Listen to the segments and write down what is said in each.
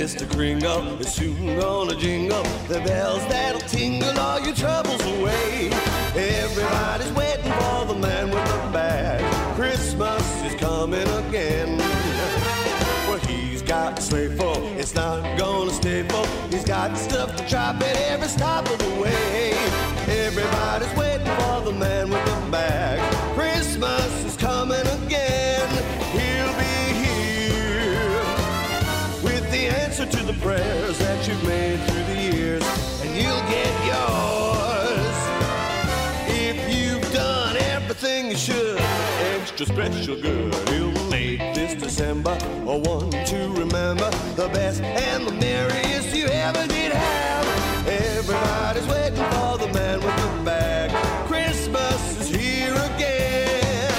Mr. Kringle is soon gonna jingle the bells that'll tingle all your troubles away. Everybody's waiting for the man with the bag. Christmas is coming again. Well, he's got a sleigh full, it's not gonna stay full. He's got stuff to drop at every stop of the way. Everybody's waiting for the man with the bag. Christmas is coming again. He'll be here with the answer to the prayers that you've made through the years, and you'll get yours if you've done everything you should. Extra special good. He'll make this December a one to remember, the best and the merriest you ever did have. Everybody's waiting for the man with the bag. Christmas is here again.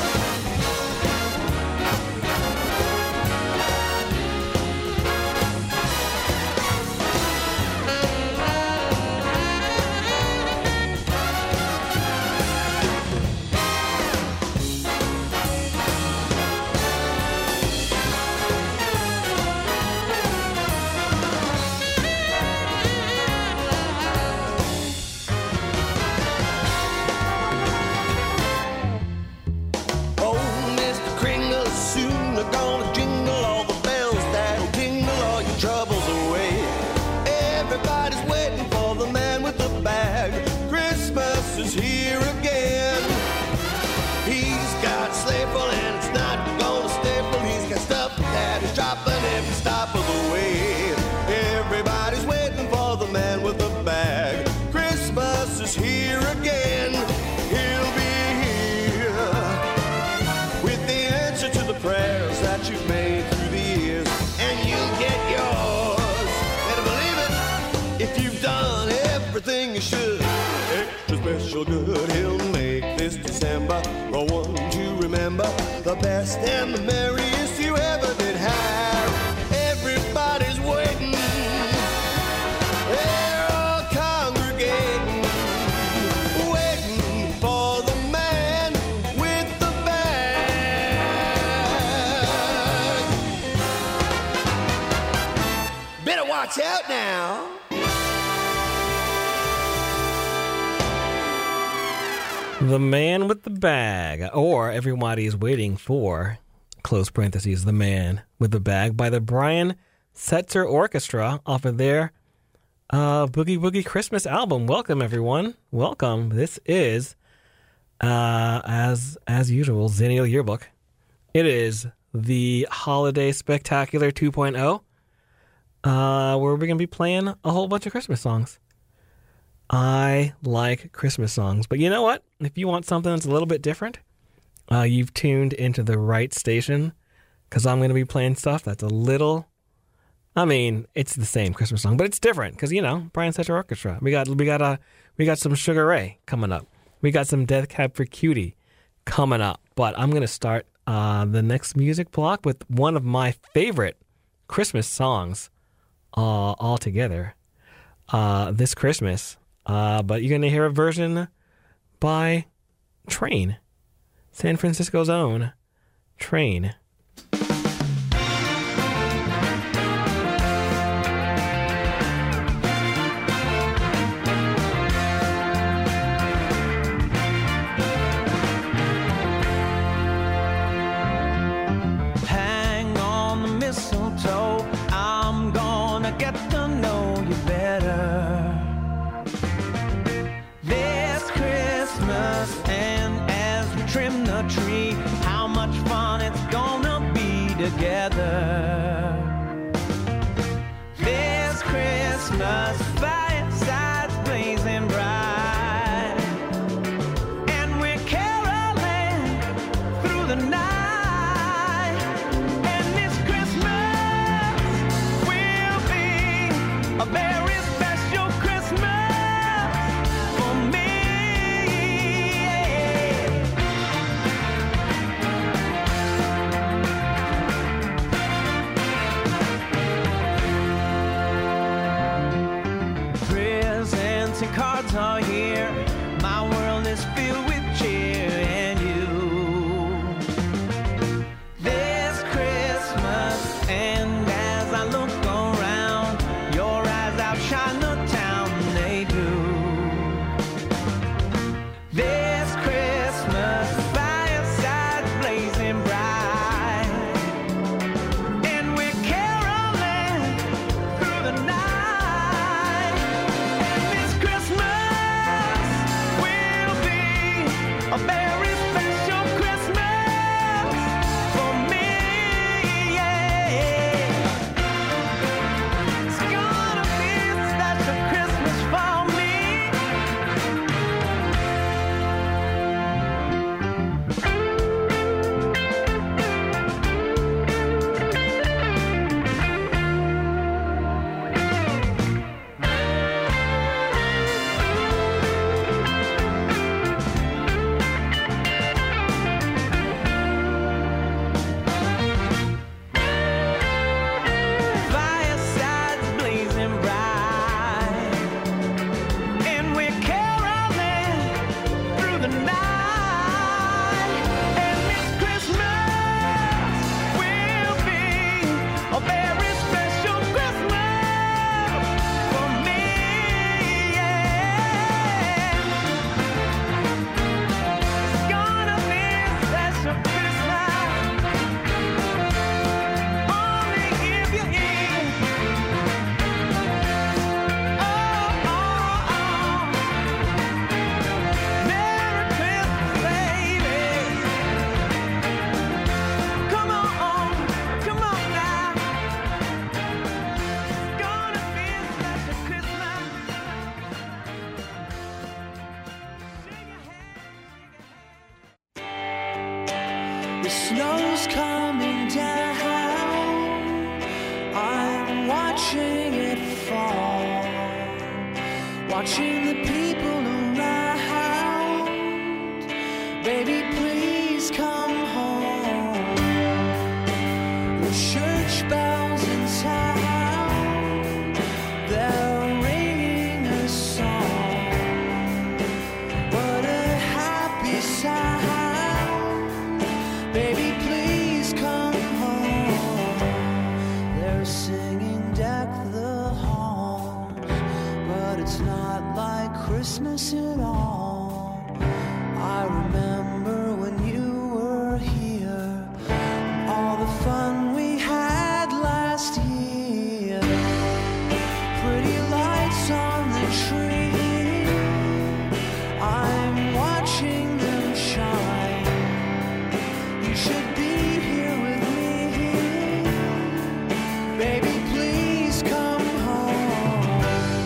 Is here again. He's got a sleigh full and it's not gonna stay full. He's got stuff that is dropping every stop of the way. Everybody's waiting for the man with the bag. Christmas is here again. He'll be here with the answer to the prayers that you've made through the years, and you'll get yours. Better believe it if you've done everything you should. Extra special good, he'll make this December a one to remember, the best and the merriest you ever did have. Everybody's waiting, they're all congregating, waiting for the man with the bag. Better watch out now. The Man with the Bag, or Everybody's Waiting For, close parentheses, The Man with the Bag, by the Brian Setzer Orchestra off of their Boogie Woogie Christmas album. Welcome, everyone. Welcome. This is, as usual, Zennial Yearbook. It is the Holiday Spectacular 2.0, where we're going to be playing a whole bunch of Christmas songs. I like Christmas songs, but you know what? If you want something that's a little bit different, you've tuned into the right station, because I'm going to be playing stuff that's a little, I mean, it's the same Christmas song, but it's different, because, you know, Brian Setzer Orchestra. We got some Sugar Ray coming up. We got some Death Cab for Cutie coming up, but I'm going to start the next music block with one of my favorite Christmas songs altogether this Christmas. But you're going to hear a version by Train, San Francisco's own Train. Hang on the mistletoe, I'm gonna get to know you better. And as we trim the tree, how much fun it's gonna be together. This Christmas, firesides blazing bright, and we're caroling through the night. And this Christmas will be a very special Christmas for me. a very special Christmas for me, yeah. It's gonna be a special Christmas for me. Firesides blazing bright, and we're caroling through the night. And this Christmas will be a very special Christmas for me, yeah. It's gonna be a special Christmas only if you're here. Oh, oh, oh. Merry Christmas, baby. Come on now. It's gonna be a special Christmas. Shake your hand. The snow's coming down. I'm watching it fall. Watching the people around. Baby, please come home. The church bells in town, they're ringing a song. What a happy sound. Baby, please come home. They're singing Deck the Halls, but it's not like Christmas at all. I remember when you were here, and all the fun we had last year. Pretty lights on the tree, I'm watching them shine. You should be here with me. Baby, please come home.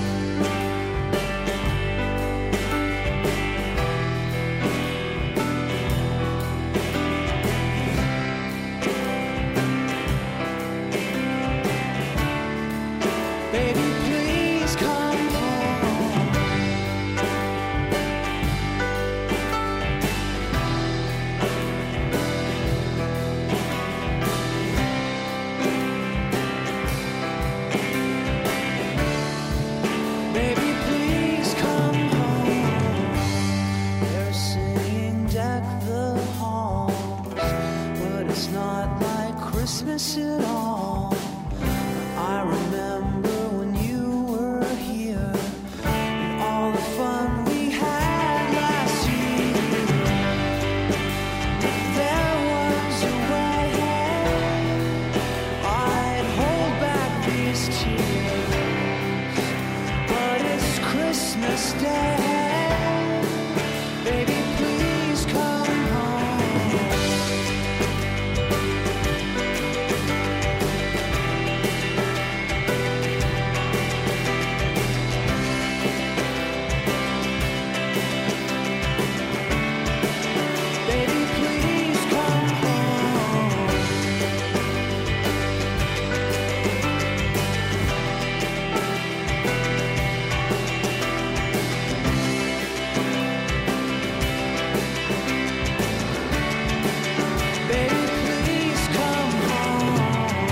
Baby, please come home. Baby, please come home. They're singing Deck the Halls, but it's not like Christmas at all. I remember when you were here, and all the fun we had last year. There was a way I'd hold back these tears, but it's Christmas Day. Baby, please come home. Baby, please come home. Baby, please come home.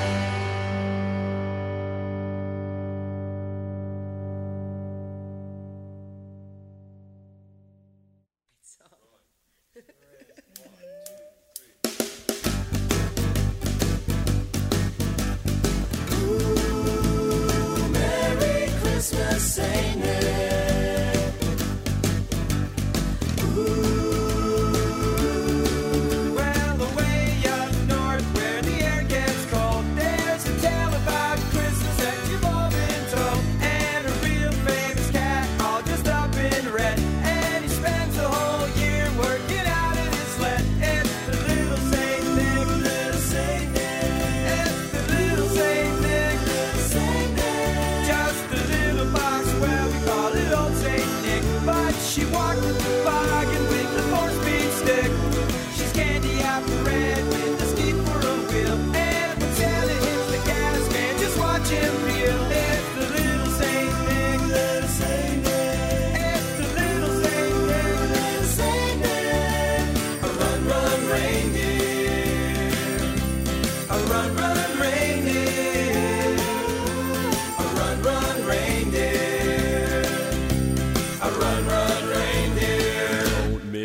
Merry Christmas, ain't it? Well, away up north where the air gets cold, there's a tale about Christmas that you've all been told. And a real famous cat all dressed up in red, and he spends the whole year working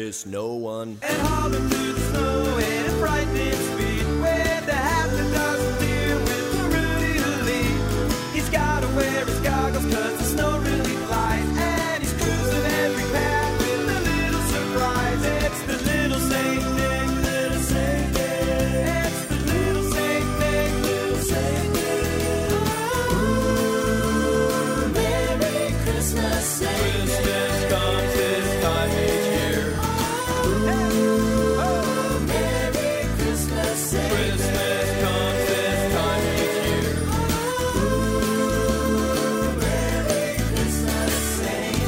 miss no one. And hauling through the snow at a frightening speed, where the half a dozen deer with the Rudy to lead. He's gotta wear his goggles 'cause the snow really flies, and he's cruising every path with a little surprise. It's the little Saint Nick, little Saint Nick. It's the little Saint Nick, little Saint Nick. Ooh, Merry Christmas, Saint Nick. Christmas comes this time each year. Merry Christmas, Saint Nick. Christmas comes this time each year. Merry Christmas, Saint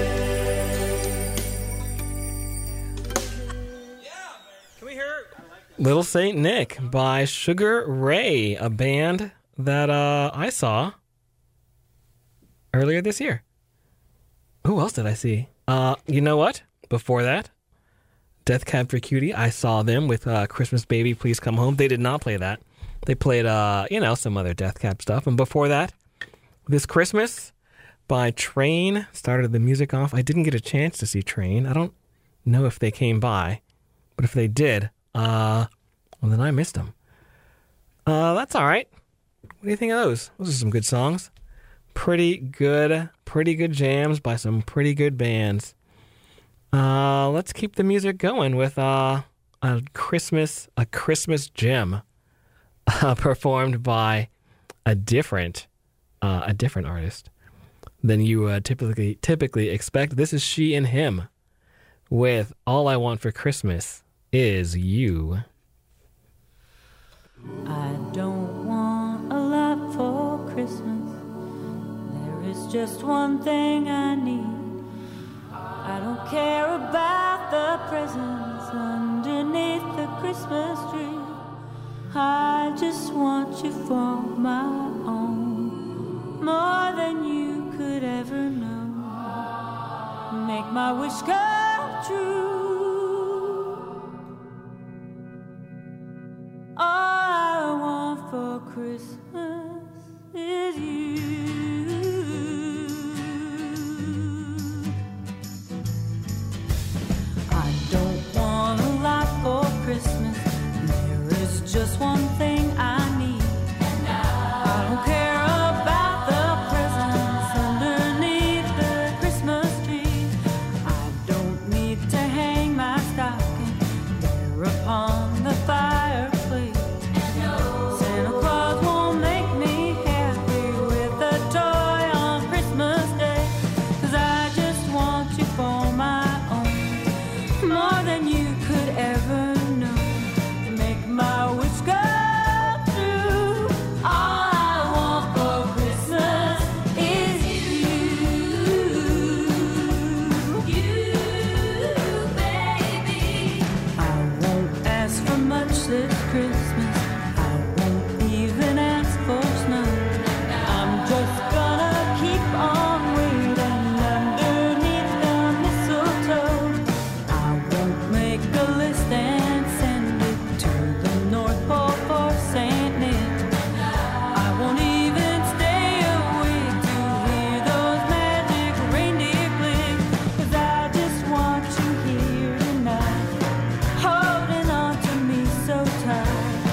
Can we hear Little Saint Nick by Sugar Ray, a band that I saw earlier this year. Who else did I see? You know what? Before that, Death Cab for Cutie. I saw them with Christmas Baby, Please Come Home. They did not play that. They played, some other Death Cab stuff. And before that, This Christmas by Train started the music off. I didn't get a chance to see Train. I don't know if they came by, but if they did, well, then I missed them. That's all right. What do you think of those? Those are some good songs. Pretty good jams by some pretty good bands. Let's keep the music going with a Christmas gem performed by a different artist than you typically expect. This is She and Him with All I Want for Christmas Is You. I don't want a lot for Christmas. There is just one thing I need. I don't care about the presents underneath the Christmas tree. I just want you for my own, more than you could ever know. Make my wish come true. All I want for Christmas is you. I don't want a lot for Christmas. There is just one thing I need. I don't care about the presents underneath the Christmas tree. I don't need to hang my stocking there upon the fireplace. Santa Claus won't make me happy with a toy on Christmas Day. 'Cause I just want you for my own, more than you could ever know. To make my wish come true. All I want for Christmas is you, baby. I won't ask for much this Christmas. I won't even ask for snow. I'm just gonna keep on waiting underneath the mistletoe. I won't make a list and send it to the North Pole for Saint Nick. I won't even stay awake to hear those magic reindeer click. 'Cause I just want you here tonight, holding on to me so tight.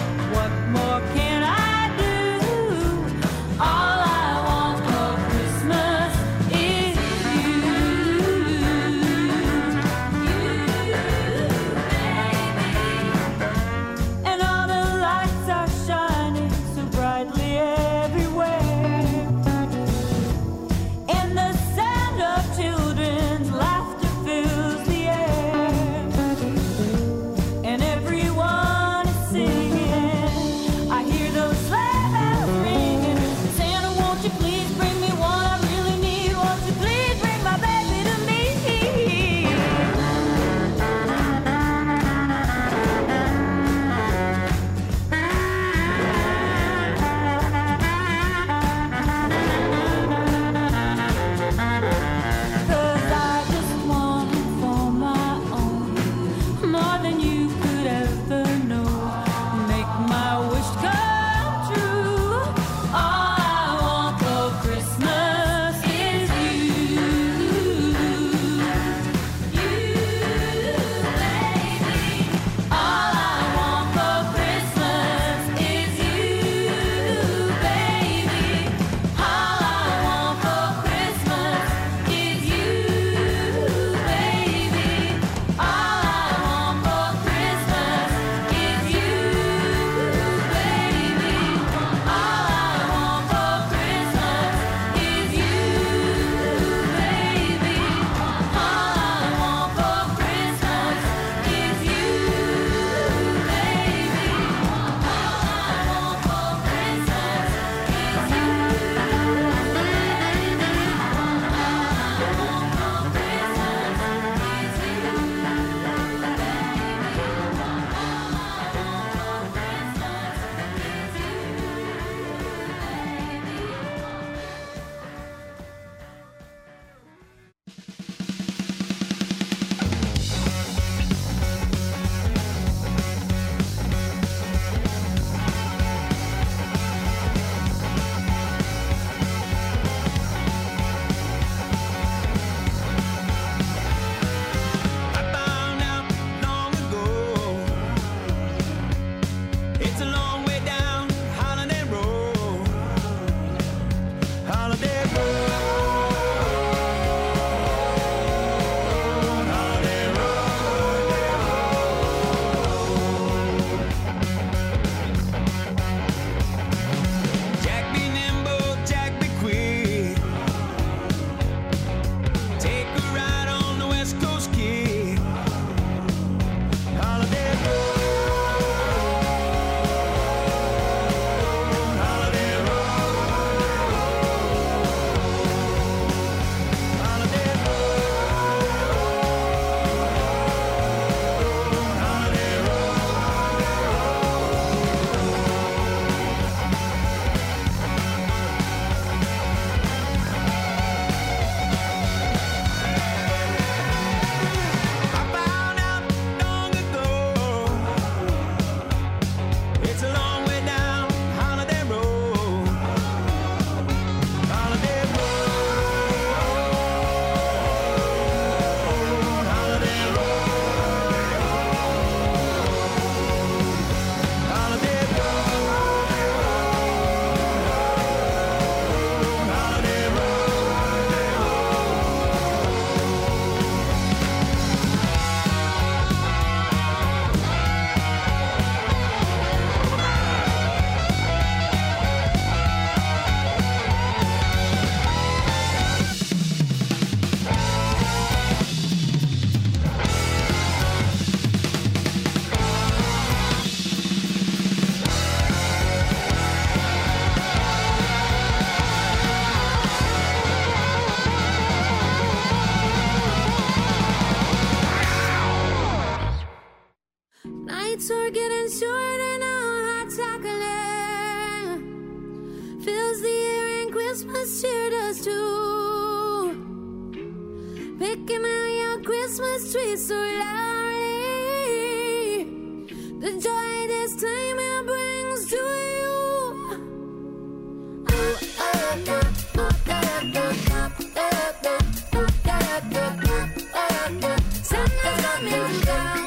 nights are getting shorter now, hot chocolate fills the air and Christmas cheer does too. Picking out your Christmas tree so loudly, the joy this time it brings to you. Santa's coming to town.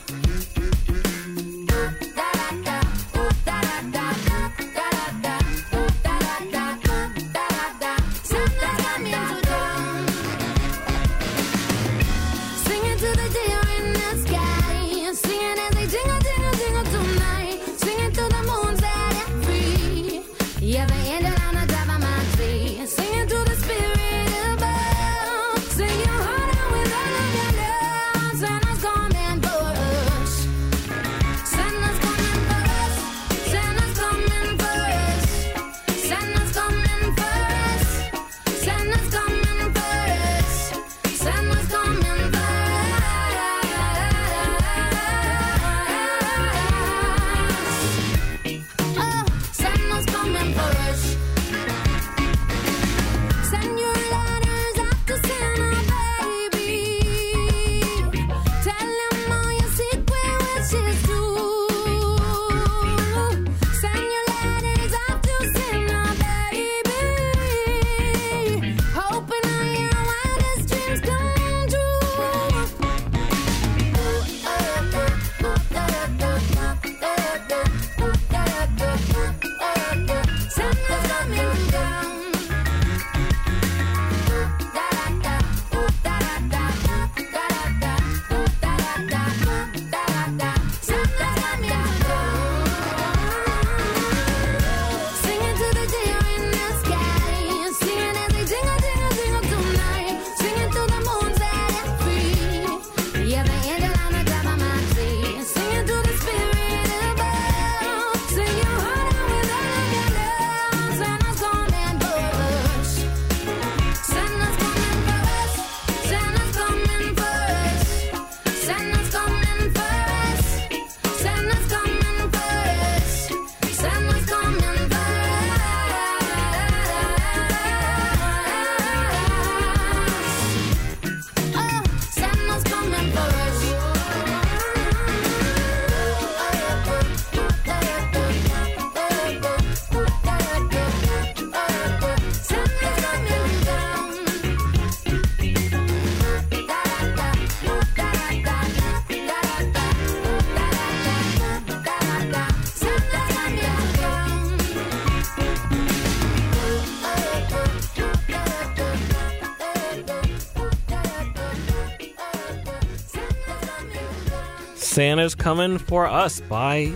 Santa's Coming for Us by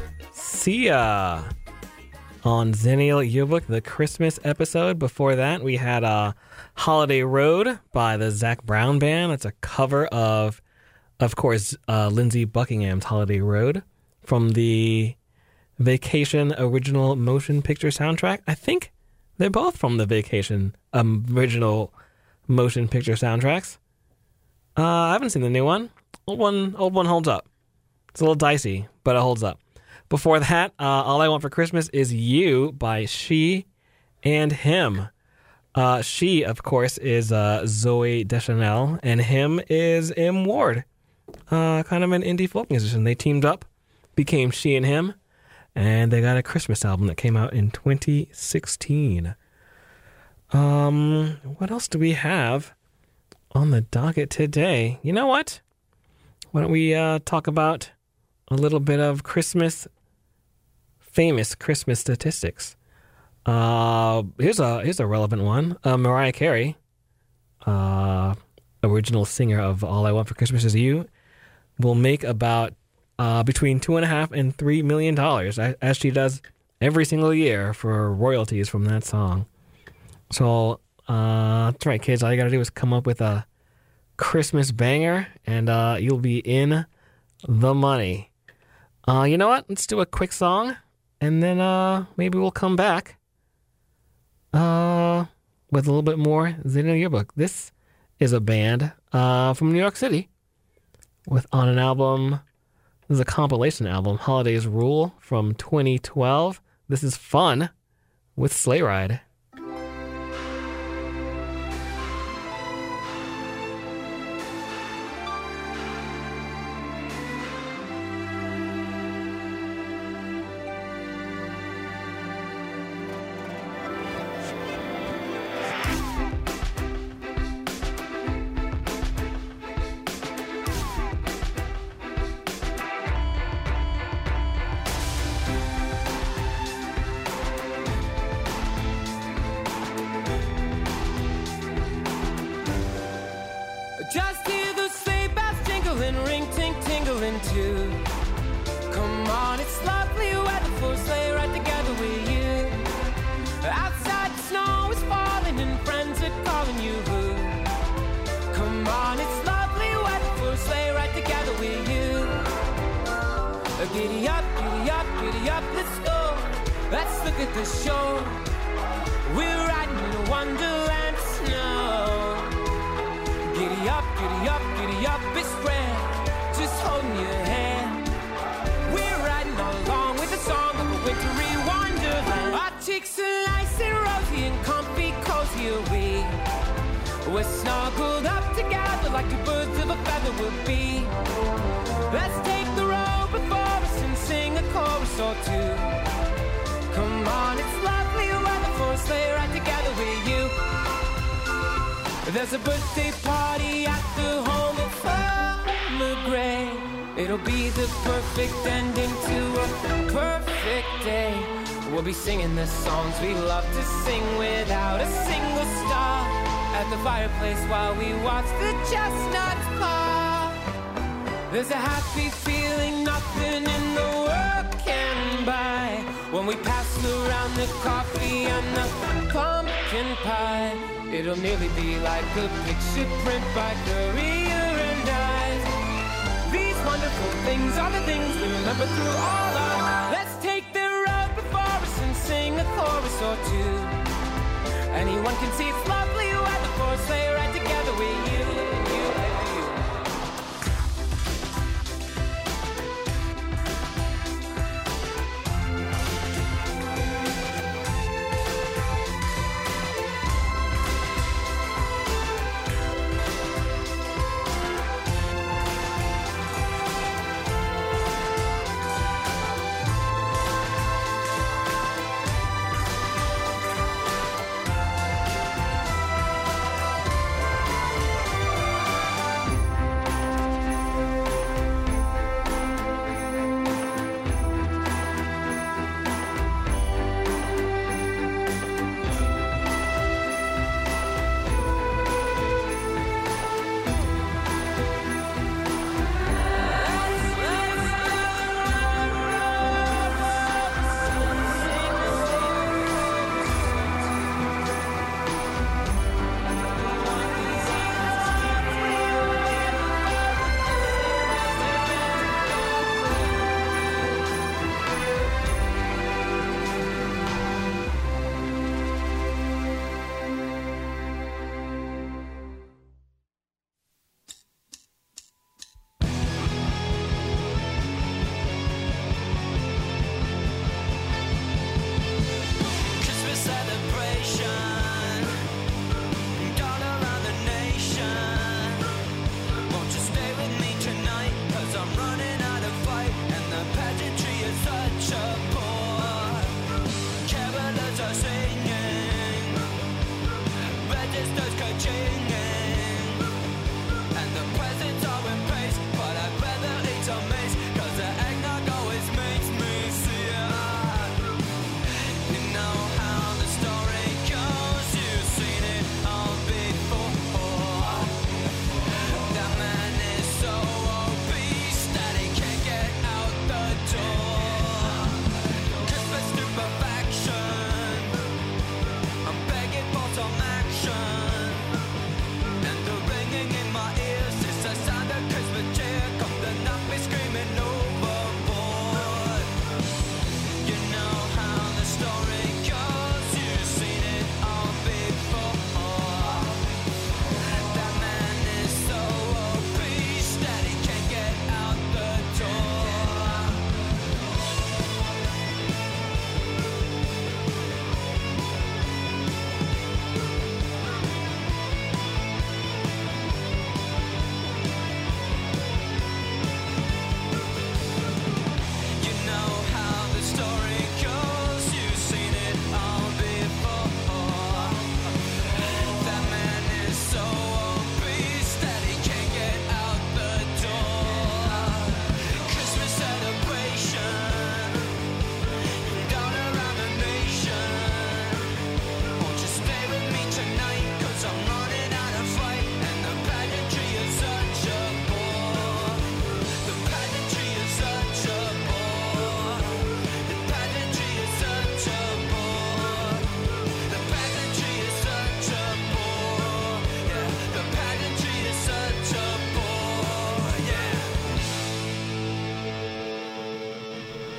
Sia on Zennial Yearbook, the Christmas episode. Before that, we had Holiday Road by the Zac Brown Band. It's a cover of course, Lindsey Buckingham's Holiday Road from the Vacation original motion picture soundtrack. I think they're both from the Vacation original motion picture soundtracks. I haven't seen the new one. Old one holds up. It's a little dicey, but it holds up. Before that, All I Want for Christmas Is You by She and Him. She, of course, is Zooey Deschanel, and Him is M. Ward, kind of an indie folk musician. They teamed up, became She and Him, and they got a Christmas album that came out in 2016. What else do we have on the docket today? You know what? Why don't we talk about a little bit of famous Christmas statistics. Here's a relevant one. Mariah Carey, original singer of All I Want for Christmas Is You, will make about between $2.5 and $3 million, as she does every single year, for royalties from that song. So that's right, kids. All you gotta do is come up with a Christmas banger, and you'll be in the money. You know what? Let's do a quick song, and then maybe we'll come back with a little bit more Zennial Yearbook. This is a band from New York City on an album This is a compilation album, Holidays Rule from 2012. This is Fun with Sleigh Ride. Just hear the sleigh bells jingling, ring, ting, tingling too. Come on, it's lovely weather for a sleigh ride together with you. Outside the snow is falling and friends are calling you. Come on, it's lovely weather for a sleigh ride together with you. Giddy up, giddy up, giddy up, let's go. Let's look at the show. We're riding in a wonderland of snow. Giddy up, giddy up, giddy up, it's grand. Just holding your hand. We're riding all along with the song of a wintry wonderland. Our cheeks are nice and rosy and comfy, cozy are we. We're snuggled up together like two birds of a feather would be. Let's take the road before us and sing a chorus or two. Come on, it's lovely weather for a sleigh ride together with you. There's a birthday party at the home of Farmer Gray. It'll be the perfect ending to a perfect day. We'll be singing the songs we love to sing without a single star. At the fireplace while we watch the chestnuts pop. There's a happy feeling nothing in the world can buy when we pass around the coffee and the pumpkin pie. It'll nearly be like a picture print by Currier and Ives. These wonderful things are the things we remember through all our. Let's take the road before us and sing a chorus or two. Anyone can see it's lovely weather for a sleigh ride together with you.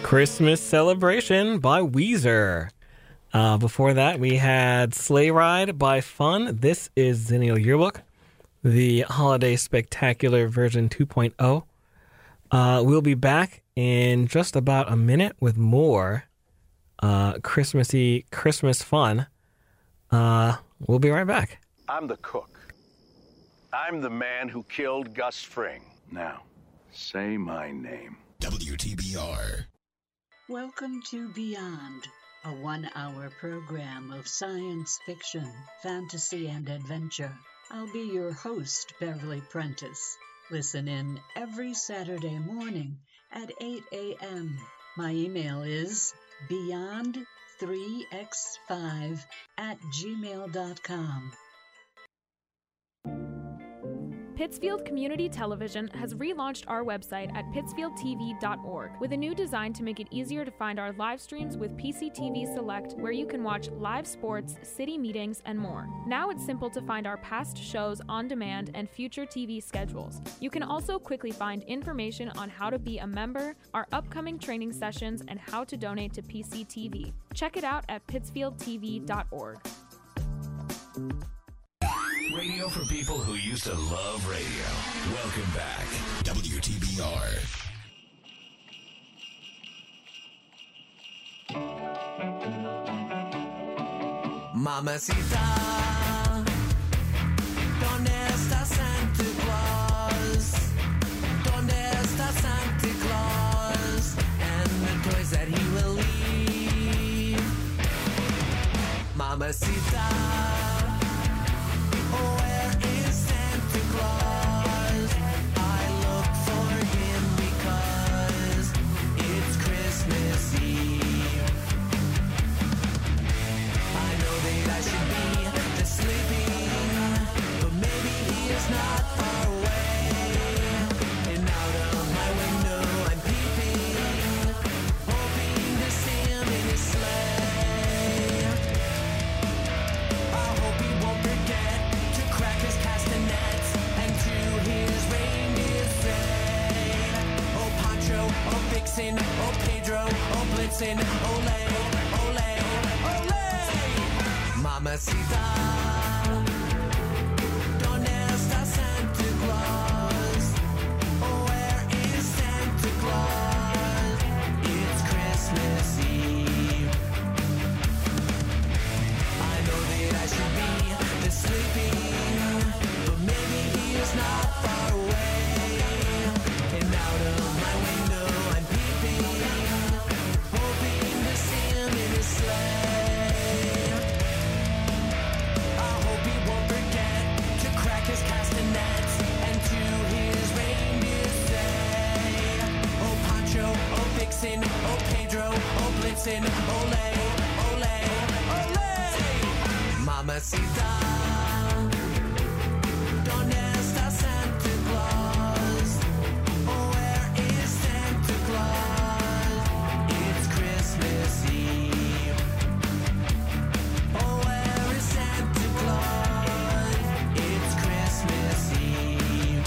Christmas Celebration by Weezer. Before that, we had Sleigh Ride by Fun. This is Zennial Yearbook, the Holiday Spectacular version 2.0. We'll be back in just about a minute with more Christmassy Christmas fun. We'll be right back. I'm the cook. I'm the man who killed Gus Fring. Now, say my name. WTBR. Welcome to Beyond, a 1-hour program of science fiction, fantasy, and adventure. I'll be your host, Beverly Prentice. Listen in every Saturday morning at 8 a.m. My email is beyond3x5@gmail.com. Pittsfield Community Television has relaunched our website at pittsfieldtv.org with a new design to make it easier to find our live streams with PCTV Select, where you can watch live sports, city meetings, and more. Now it's simple to find our past shows on demand and future TV schedules. You can also quickly find information on how to be a member, our upcoming training sessions, and how to donate to PCTV. Check it out at pittsfieldtv.org. Radio for people who used to love radio. Welcome back. WTBR. Mamacita, ¿dónde está Santa Claus? ¿Dónde está Santa Claus? And the toys that he will leave. Mamacita, where is Santa Claus? I look for him because it's Christmas Eve. I know that I should be just sleeping, but maybe he is not far away. And out of my window I'm peeping, hoping to see him in his sleigh. I hope he won't forget to crack his castanets and to his reindeer say, oh Pancho, oh Vixen, oh Pedro, oh Blitzen, ole, ole, ole. Mamacita, ¿dónde está Santa Claus? Where is Santa Claus? It's Christmas Eve. I know that I should be just sleeping, but maybe he is not far away. And out of my window I'm peeping, hoping to see him in his sleigh. I hope he won't forget to crack his castanets and to his reindeer say, oh Pancho, oh Vixen, oh Pedro, oh Blitzen, ole, ole, ole. Mamacita, ¿dónde está Santa Claus? Where is Santa Claus? It's Christmas Eve. Oh, where is Santa Claus? It's Christmas Eve.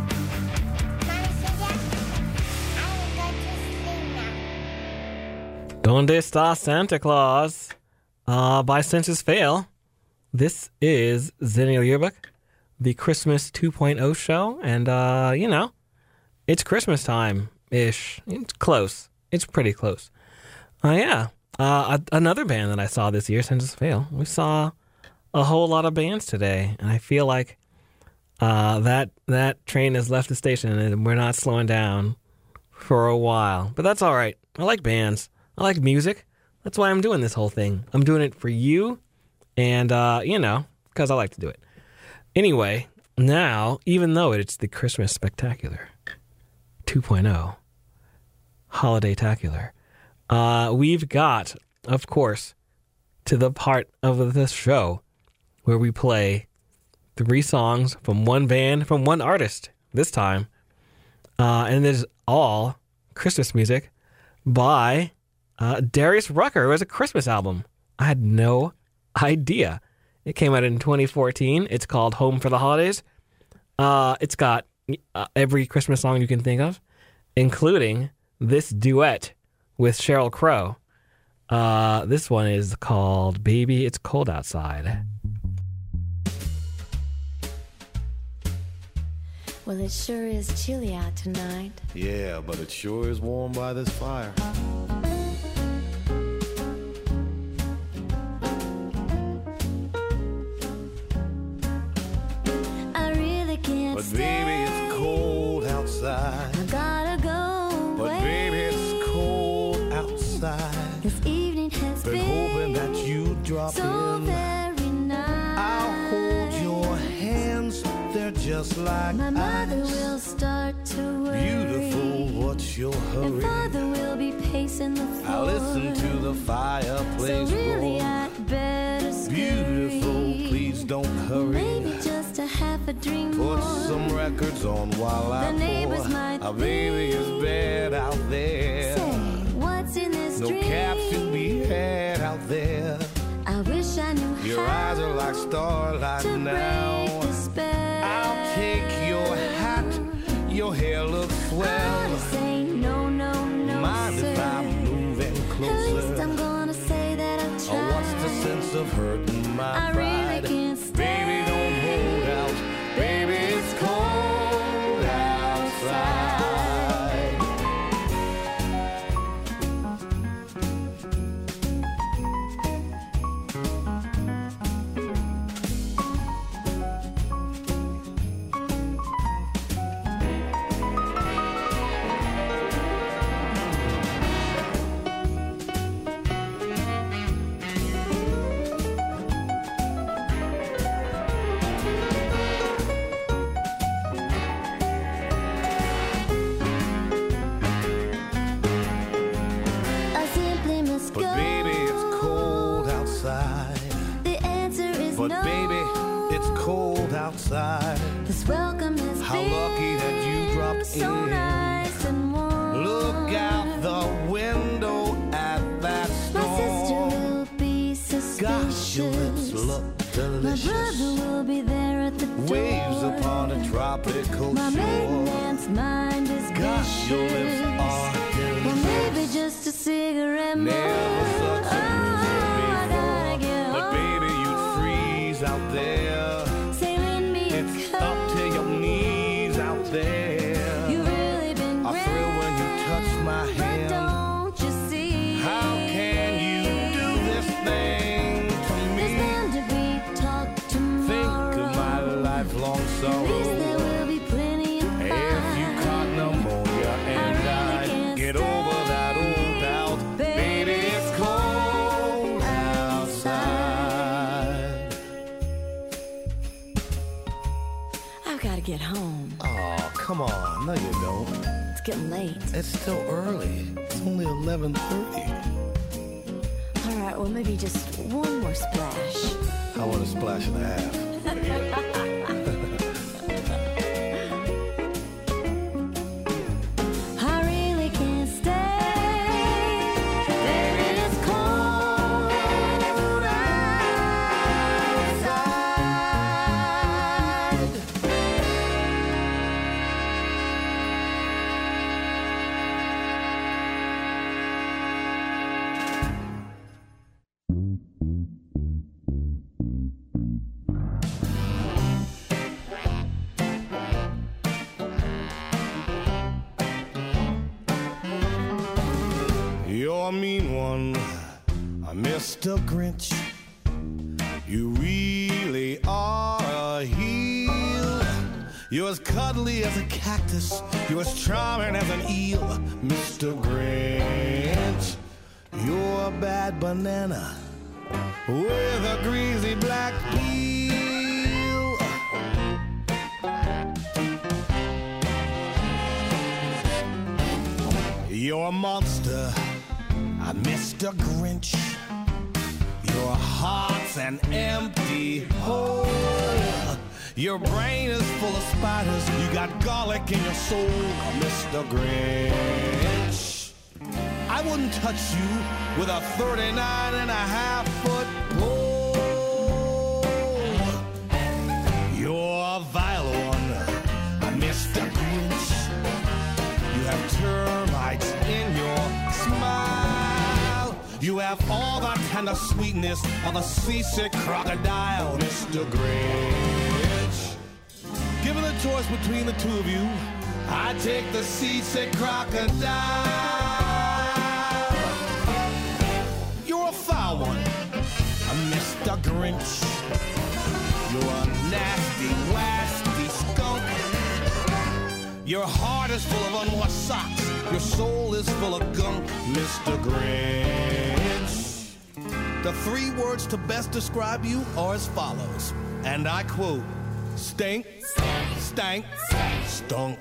Donde está Santa Claus? By Census Fail. This is Zennial Yearbook, the Christmas 2.0 show, and, it's Christmas time-ish. It's close. It's pretty close. Another band that I saw this year, Census Fail. We saw a whole lot of bands today, and I feel like that train has left the station, and we're not slowing down for a while. But that's all right. I like bands. I like music. That's why I'm doing this whole thing. I'm doing it for you, and, because I like to do it. Anyway, now, even though it's the Christmas Spectacular 2.0, Holiday-tacular, we've got, of course, to the part of the show where we play 3 songs from one band, from one artist this time. And it is all Christmas music by Darius Rucker, who has a Christmas album. I had no idea. It came out in 2014. It's called Home for the Holidays. It's got every Christmas song you can think of, including this duet with Sheryl Crow. This one is called Baby, It's Cold Outside. Well, it sure is chilly out tonight. Yeah, but it sure is warm by this fire. I really can't But stay. baby, it's cold outside. I gotta go. But baby, it's cold outside. This evening has Been hoping that you'd drop so in. very nice. I'll hold your hands, they're just like My mother ice. will start to worry. Beautiful, what's your And hurry? father will be pacing the floor. I'll listen to the fireplace So really, roar. I'd better Beautiful, please don't hurry. Maybe just a half a drink Put more. some records on while I The neighbors might pour. Our baby is bad out there. Say, what's in this No drink? caps to be had out there. I wish I knew Your how eyes are like starlight to now. break the spell. I'll take your hat, your hair looks swell. I'll say no, no, no, Mind sir. if I'm moving At least closer? I'm gonna say that I tried. Oh, what's the sense of hurting my I pride? really can't stay. Baby, don't hold out. Baby, it's cold outside. I simply must But go. baby, it's cold outside. The answer is But no. baby, it's cold outside. This welcome has How been lucky that you dropped so in. nice and warm. Look out the window at that My sister storm. will be suspicious. Gosh, your lips look My brother delicious. will be there at the door. Waves upon a tropical My maiden shore. aunt's mind is Gosh, your lips vicious. are Well, maybe delicious. just a cigarette more. Never such a blizzard I gotta before. get But baby, you'd freeze out there. Sailing me a It's up to your knees out there. You've really been I great. thrill when you touch my But hand. don't you see? How can you do this thing to There's me? bound to be talk tomorrow. Think of my lifelong At least sorrow. there will be plenty of If you fun. caught pneumonia and really died, can't get stay. over that old doubt. Baby, it's cold outside. I've got to get home. Oh, come on. No, you don't. It's getting late. It's still early. It's only 11:30. All right, well, maybe just one more splash. I want a splash and a half. I really can't stay. Baby, it's cold outside. You're a mean one, Mr. Grinch. You really are a heel. You're as cuddly as a cactus. You're as charming as an eel, Mr. Grinch. You're a bad banana with a greasy black peel. You're a monster, Mr. Grinch. Your heart's an empty hole. Your brain is full of spiders. You got garlic in your soul, Mr. Grinch. I wouldn't touch you with a 39.5-foot pole. You're a vile one, Mr. Grinch. You have termites in your smile. You have all the tender sweetness of a seasick crocodile, Mr. Grinch. Given a choice between the two of you, I take the seasick crocodile. You're a foul one, Mr. Grinch. You're a nasty, wasty skunk. Your heart is full of unwashed socks. Your soul is full of gunk, Mr. Grinch. The 3 words to best describe you are as follows, and I quote, stink, stank, stunk.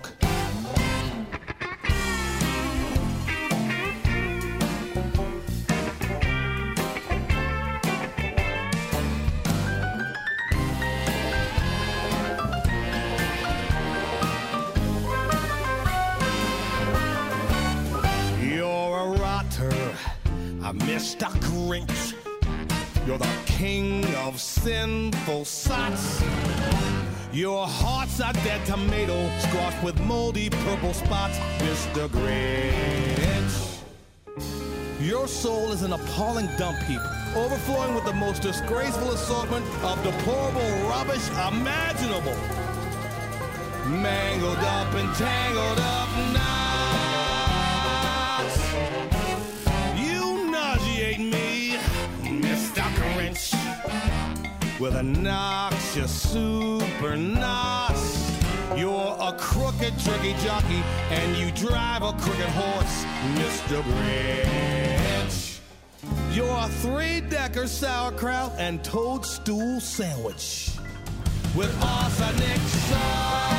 Mr. Grinch, you're the king of sinful sots. Your heart's a dead tomato, squashed with moldy purple spots, Mr. Grinch. Your soul is an appalling dump heap, overflowing with the most disgraceful assortment of deplorable rubbish imaginable. Mangled up and tangled up now. With a noxious super nos. You're a crooked tricky jockey, and you drive a crooked horse, Mr. Grinch. You're a 3-decker sauerkraut and toadstool sandwich with arsenic sauce.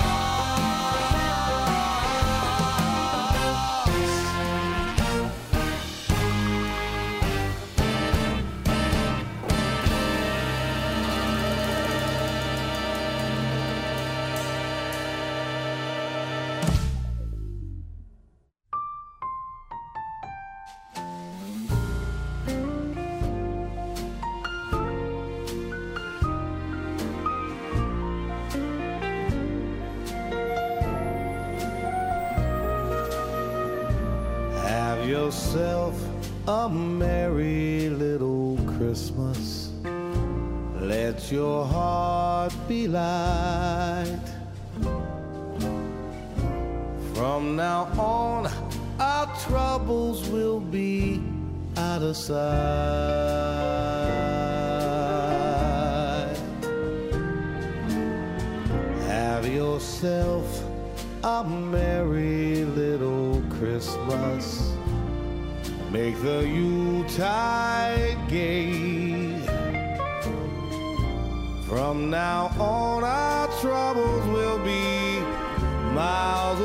Yourself a merry little Christmas. Let your heart be light. From now on, our troubles will be out of sight. Have yourself a merry little Christmas. Make the Yuletide gay. From now on, our troubles will be miles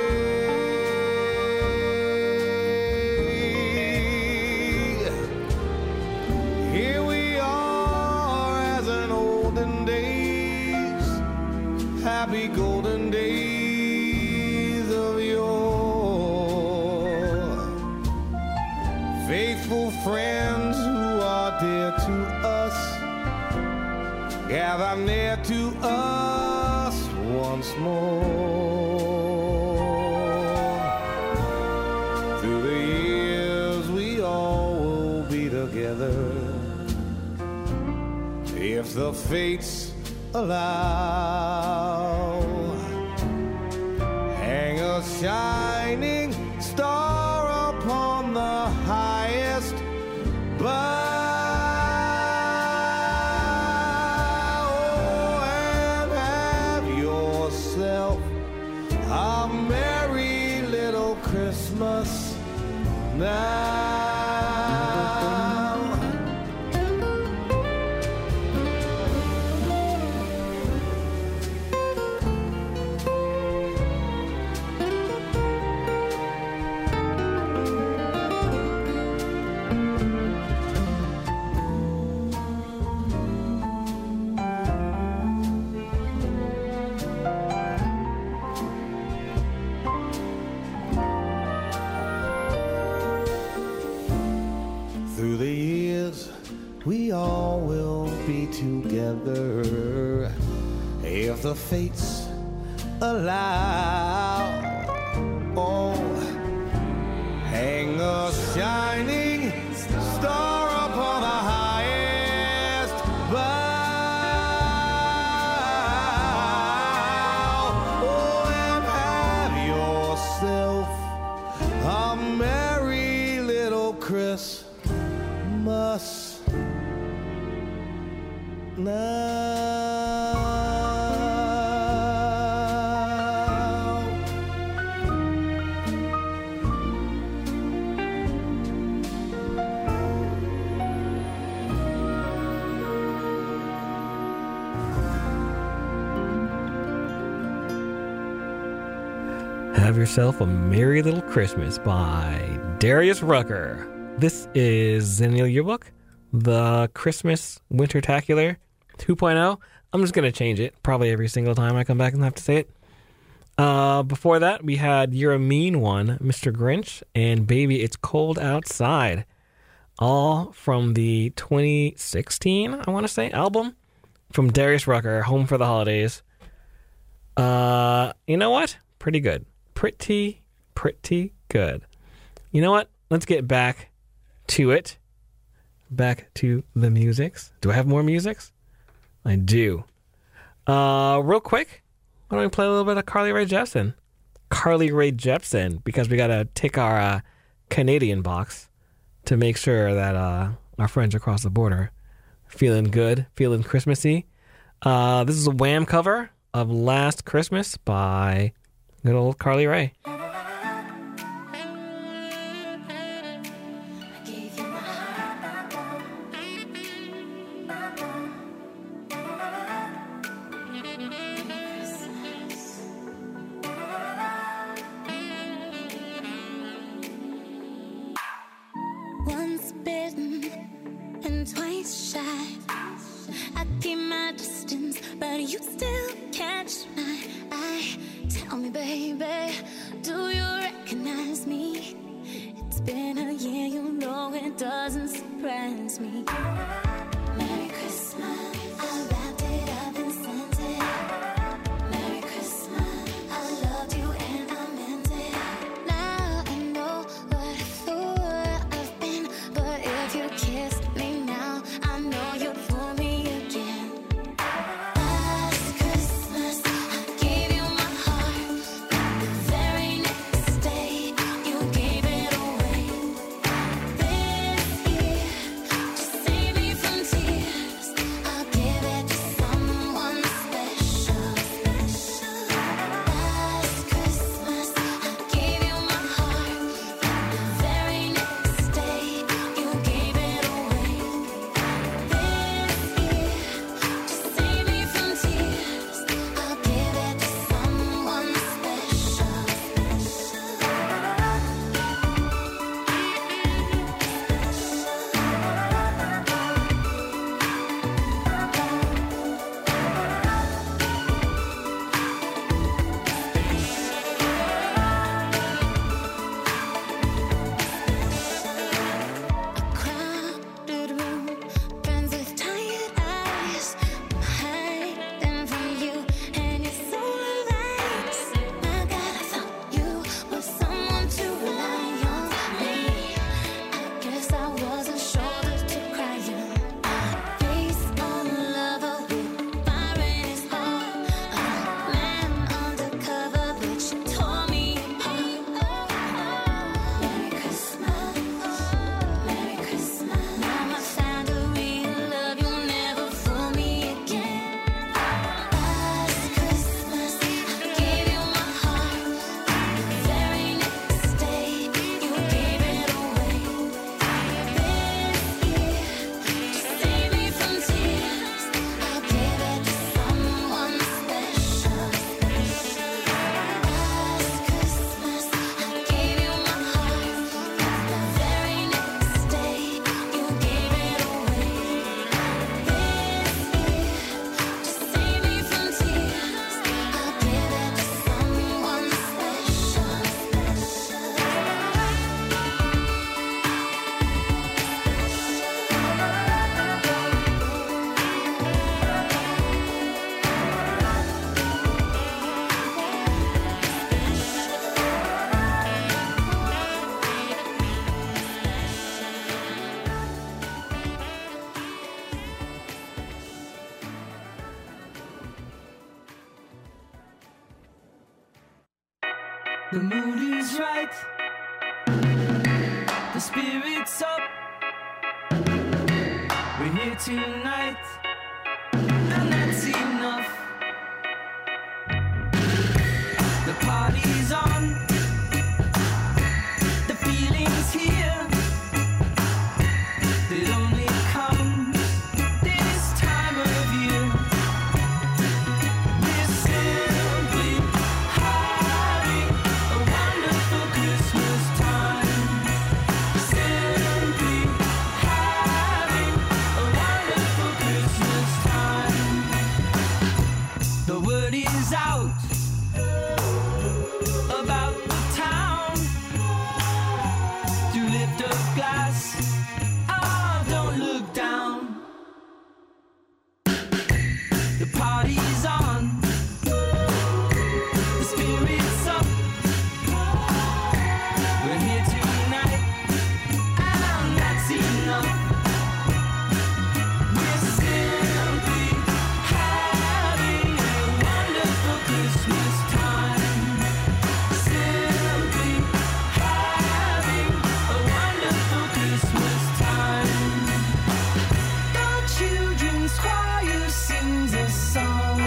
away. Here we are as in olden days, happy golden days of yore. Faithful friends who are dear to us, gather near to us once more. Through the years we all will be together, if the fates allow. Hang a shining star upon the highest bough, and have yourself a merry little Christmas now. Through the years, we all will be together, if the fates allow. Oh, hang a shining a merry little Christmas now. Have Yourself a Merry Little Christmas by Darius Rucker. This is Zennial Yearbook, the Christmas Wintertacular 2.0. I'm just going to change it probably every single time I come back and have to say it. Before that, we had You're a Mean One, Mr. Grinch, and Baby It's Cold Outside. All from the 2016, I want to say, album from Darius Rucker, Home for the Holidays. You know what? Pretty good. Pretty good. You know what? Let's get back to it. Back to the musics. Do I have more musics? I do. Real quick, why don't we play a little bit of Carly Rae Jepsen? Carly Rae Jepsen, because we got to tick our Canadian box to make sure that our friends across the border feeling good, feeling Christmassy. This is a Wham cover of Last Christmas by good old Carly Rae. Once bitten and twice shy, I keep my distance, but you still catch my eye. Tell me, baby, do you recognize me? It's been a year, you know it doesn't surprise me. Merry Christmas, I wrapped it up and sent it. Merry Christmas, I loved you and I meant it. Now I know what a fool I've been, but if you kissed me now, I know you'd fool me again. Last Christmas, I gave you my heart. The very next day, you gave it away. This year, to save me from tears, I'll give it to someone special. Last Christmas, I gave you my heart. The very next day, you gave it away. This year, to save me from tears, I'll give it to someone special. Crowded room, friends with tired eyes. I'm hiding from you and your solar lights. My God, I thought you were someone to rely on. Me, I guess I wasn't shoulder to cry on. Face on a lover with fire in his heart. A man undercover, but you tore me apart. Merry Christmas. Merry Christmas. Now I found a real love, you'll never fool me again. Last Christmas, I gave you my heart. The very next day, you gave it away. This year, to save me from tears, I'll give it to someone special. Last Christmas, I gave you my heart. The very next day, you gave it away. This year, to save me from tears, I'll give it to someone special. The mood is right. spirits up. We're here tonight, and that's enough. The party's on, the feeling's here. It only comes this time of year. We're simply having a wonderful Christmas time. Simply having a wonderful Christmas time. The word is out about the town to lift a glass. Oh, don't look down. The party's on. The spirit's up. We're here tonight, and that's enough. We're simply having a wonderful Christmas time. Simply having a wonderful Christmas time. The children's choir sings a song.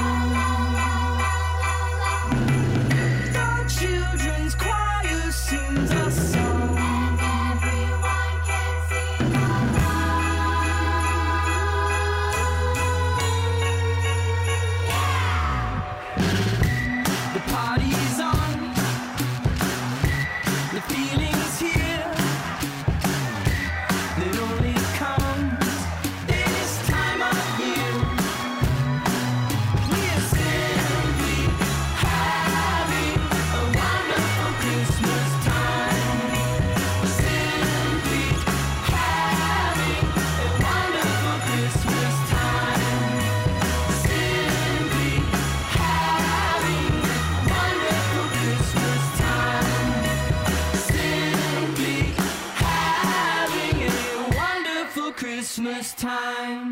The children's choir sings a song. Everyone can sing along. The party's on. The feeling's here. It only comes this time of year. We're simply having a wonderful Christmas time. Simply having a wonderful Christmas time. Simply having a wonderful Christmas time. Simply having a wonderful Christmas time.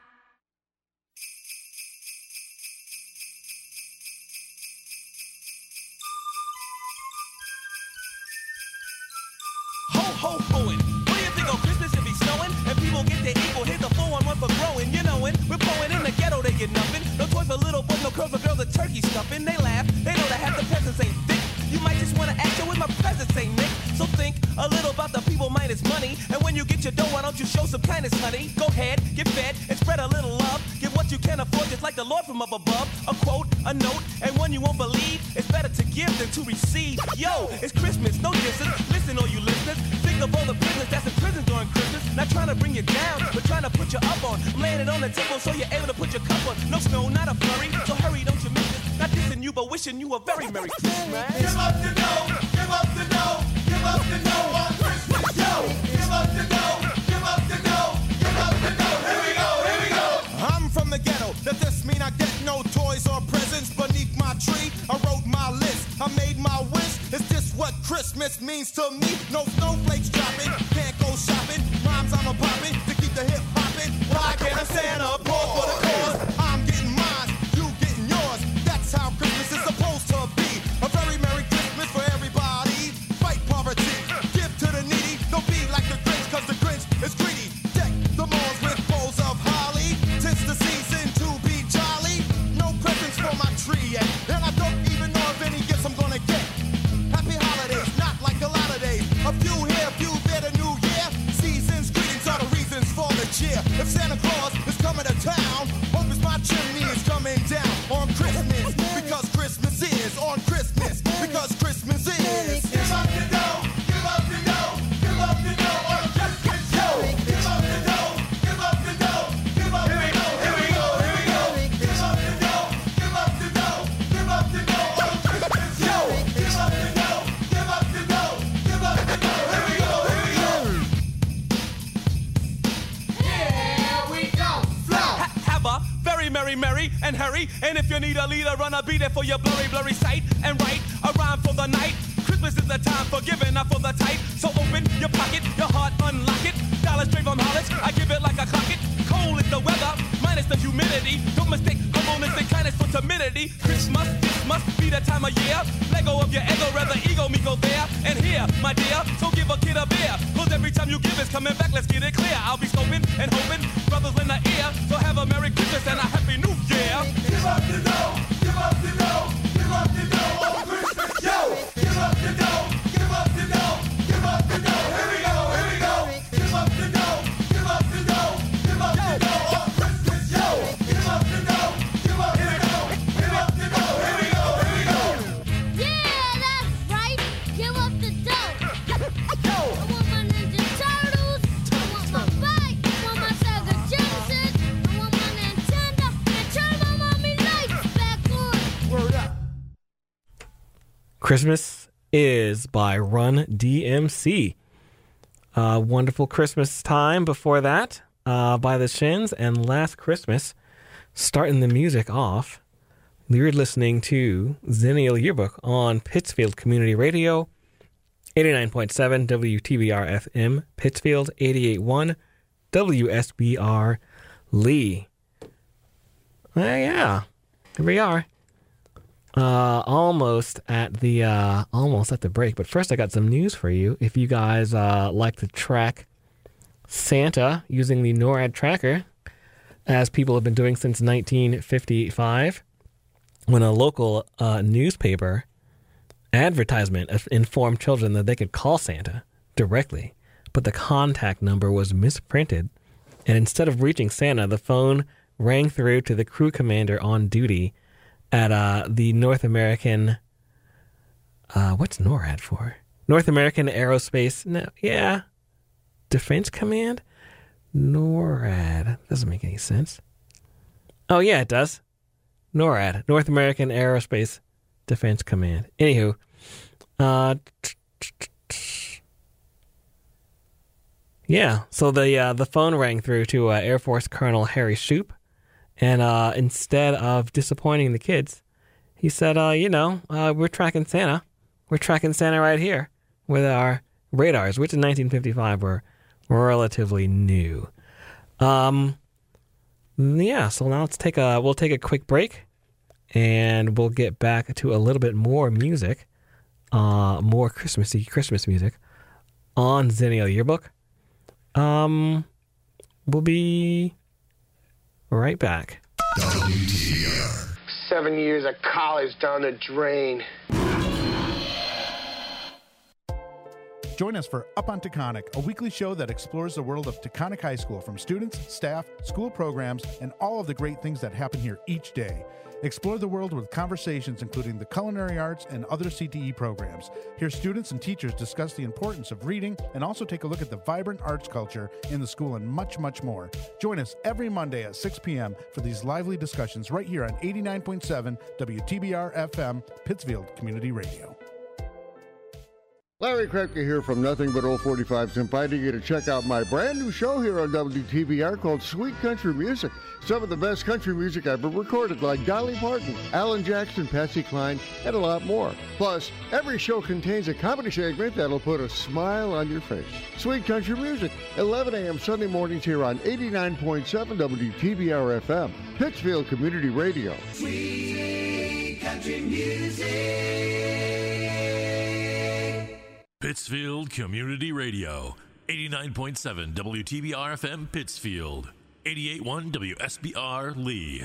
Ho, ho, hoing. What do you think on Christmas if he's snowing? And people get their equal, hit the 411 for growing. You knowin', we're blowing in the ghetto, they get nothing. No toys for little boys, no curls for girls, the turkey stuffing. They laugh, they know that half the presents ain't thick. You might just wanna act with my presents ain't Nick. So think a little about the people minus money. And when you get your dough, why don't you show some kindness, honey? Go ahead, get fed, and spread a little love. Give what you can afford, just like the Lord from up above. A quote, a note, and one you won't believe. It's better to give than to receive. Yo, it's Christmas, no distance. Listen, all you listeners. Think of all the prisoners that's in prison during Christmas. Not trying to bring you down, but trying to put you up on. I'm laying it on the table so you're able to put your cup on. No snow, not a flurry, so hurry, don't you miss this. Not dissing you, but wishing you a very Merry Christmas. Give up the dough, give up the dough, give up the dough on Christmas, yo. Give up the dough, give up the dough, give up the dough. Here we go, here we go. I'm from the ghetto. Does this mean I get no toys or presents beneath my tree? I wrote my list, I made my wish. Is this what Christmas means to me? No snowflakes dropping, can't go shopping. Rhymes I'm a popping to keep the hip hopping. Why can't I Santa pause for the cause? I'm getting mine, you getting yours. That's how Christmas is supposed to be. A very Merry Christmas for everybody. Fight poverty, give to the needy. Don't be like the Grinch, cause the Grinch is greedy. Deck the malls with bowls of holly. 'Tis the season to be jolly. No presents for my tree yet, and I don't even know if any gifts I'm gonna get. Happy holidays, not like a lot of days. A few here, a few there, the new year. Seasons, greetings are the reasons for the cheer. If Santa Claus is coming to town, hope it's my chimney is coming down on Christmas. Because Christmas is on Christmas. Because Christmas is. Give up the dough, give up the dough, give up the dough on Christmas, yo. Give up the dough, give up the dough, give up the dough. Here we go, here we go. Give up the dough, give up the dough, give up the dough on Christmas, yo. Give up the dough, give up the dough, give up the dough. Here we go, here we go. Here we go, flow. Have a very merry, and hurry. And if you need a leader, run a beat it for your blurry sight. And write a rhyme for the night. Christmas is the time for giving, not for the tight. So open your pocket, your heart, unlock it. Dollars straight from Hollis, I give it like I clock it. Cold is the weather, minus the humidity. Don't mistake humbleness and kindness for timidity. Christmas, this must be the time of year. Let go of your ego, rather ego me go there. And here year, my dear. So give a kid a beer, cause every time you give it's coming back, let's get it clear. I'll be scoping and hoping, brothers lend an ear. So have a Merry Christmas and a Happy New Year. Give up the dough, give up the dough, give up the dough on Christmas. Yo, give up the dough, give up the dough, give up the dough. Here we go, here we go. Give up the dough, give up the dough, give up the dough on Christmas. Yo, give up the dough, give up the dough, give up the dough. Here we go, here we go. Yeah, that's right. Give up the dough. I want my Ninja Turtles. I want my bike. I want my Sega Genesis. I want my Nintendo. And turn my mommy lights back on. Word up. Christmas is by Run DMC. Wonderful Christmas Time before that by the Shins. And Last Christmas, starting the music off, you're listening to Zennial Yearbook on Pittsfield Community Radio, 89.7 WTBR FM, Pittsfield, 88.1 WSBR Lee. Yeah, here we are. Almost at the break, but first I got some news for you. If you guys like to track Santa using the NORAD tracker, as people have been doing since 1955, when a local newspaper advertisement informed children that they could call Santa directly, but the contact number was misprinted, and instead of reaching Santa, the phone rang through to the crew commander on duty at the North American, what's NORAD for? North American Aerospace, Defense Command? NORAD. Doesn't make any sense. Oh, yeah, it does. NORAD, North American Aerospace Defense Command. Anywho, yeah, so the phone rang through to Air Force Colonel Harry Shoup, and instead of disappointing the kids, he said, we're tracking Santa. We're tracking Santa right here with our radars, which in 1955 were relatively new. So now we'll take a quick break, and we'll get back to a little bit more music, more Christmas music on Zennial Yearbook. We'll be right back. WTBR. 7 years of college down the drain. Join us for Up on Taconic, a weekly show that explores the world of Taconic High School from students, staff, school programs, and all of the great things that happen here each day. Explore the world with conversations including the culinary arts and other CTE programs. Hear students and teachers discuss the importance of reading and also take a look at the vibrant arts culture in the school and much, much more. Join us every Monday at 6 p.m. for these lively discussions right here on 89.7 WTBR FM, Pittsfield Community Radio. Larry Krepke here from Nothing But Old 45s, inviting you to check out my brand new show here on WTBR called Sweet Country Music. Some of the best country music ever recorded, like Dolly Parton, Alan Jackson, Patsy Cline, and a lot more. Plus, every show contains a comedy segment that'll put a smile on your face. Sweet Country Music, 11 a.m. Sunday mornings here on 89.7 WTBR FM, Pittsfield Community Radio. Sweet country music. Pittsfield Community Radio, 89.7 WTBR FM Pittsfield, 88.1 WSBR Lee.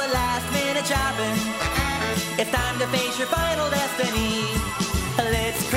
It's time to face your final destiny. Let's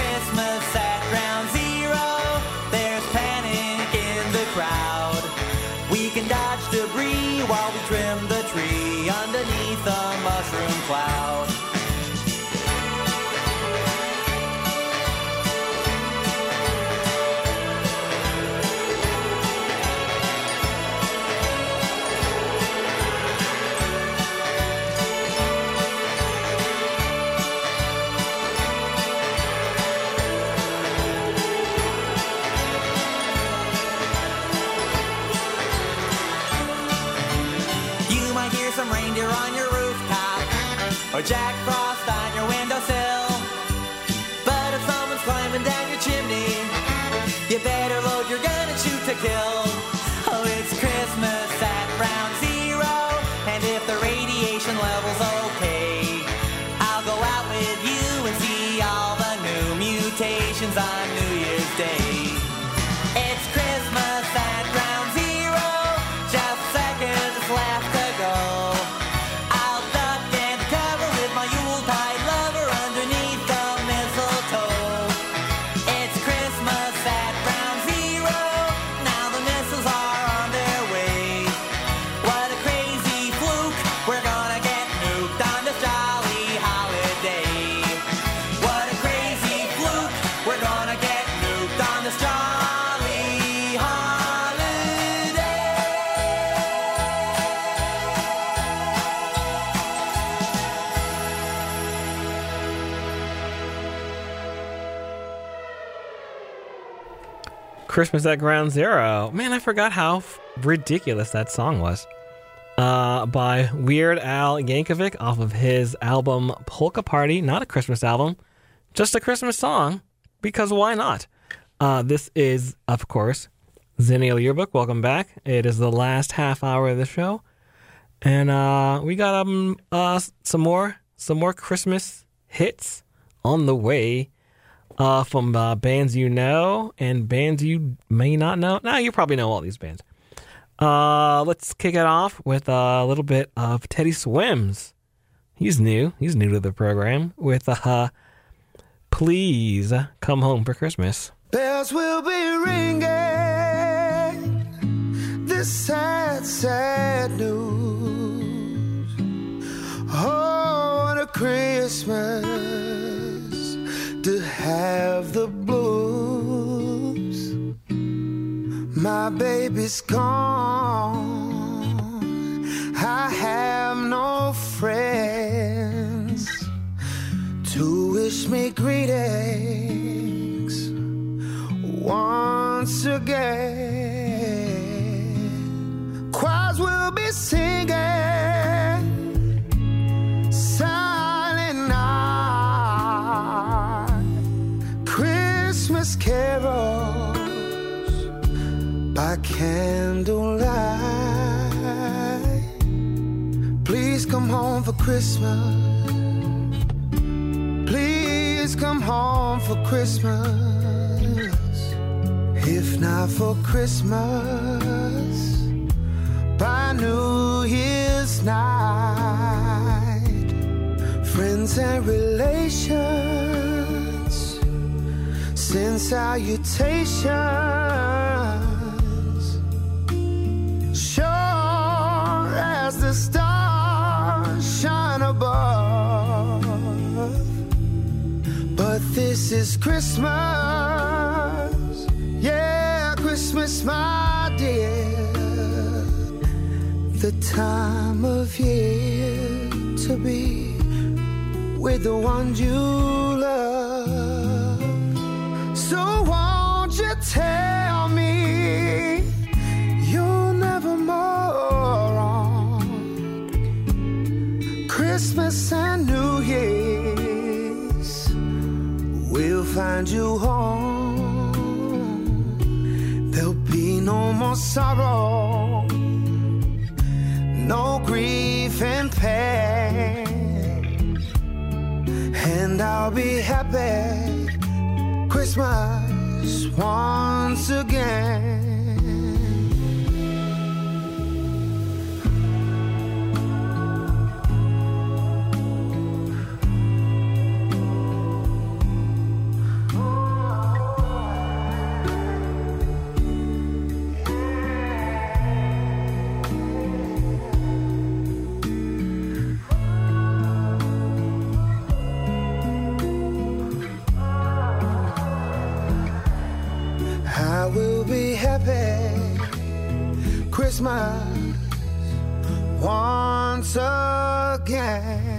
reindeer on your rooftop, or Jack Frost on your windowsill. But if someone's climbing down your chimney, you better load your gun and shoot to kill. Oh, it's Christmas at round zero, and if the radiation level's okay, I'll go out with you and see all the new mutations on New Year's Day. It's Christmas at ground zero, just seconds left to go. I'll duck and cover with my Yuletide lover underneath the mistletoe. It's Christmas at ground zero, now the missiles are on their way. What a crazy fluke, we're gonna get nuked on this jolly holiday. What a crazy fluke, we're gonna get nuked on this jolly holiday. Christmas at Ground Zero. Man, I forgot how ridiculous that song was. By Weird Al Yankovic off of his album Polka Party. Not a Christmas album, just a Christmas song, because why not? This is, of course, Zennial Yearbook. Welcome back. It is the last half hour of the show. And we got some more Christmas hits on the way. From bands you know and bands you may not know. Now, you probably know all these bands. Let's kick it off with a little bit of Teddy Swims. He's new. He's new to the program with Please Come Home for Christmas. Bells will be ringing this sad, sad news. Oh, what a Christmas to have the blues. My baby's gone, I have no friends to wish me greetings once again. Choirs will be singing Silent Night, Christmas carols by candlelight. Please come home for Christmas. Please come home for Christmas. If not for Christmas, by New Year's night. Friends and relations send salutations, sure as the stars shine above. But this is Christmas, yeah, Christmas, my dear, the time of year to be with the ones you love. So won't you tell me you'll never more on Christmas and New Year's, we'll find you home. There'll be no more sorrow, no grief and pain, and I'll be happy Christmas once again. I will be happy Christmas once again.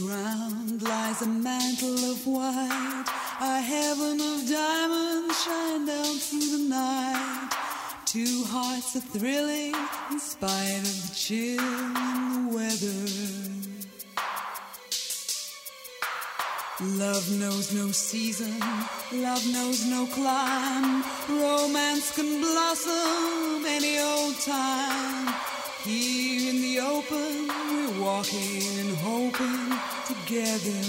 ground lies a mantle of white, a heaven of diamonds shine down through the night. Two hearts are thrilling in spite of the chill in the weather. Love knows no season, love knows no clime. Romance can blossom any old time. Here in the open, we're walking and hoping together.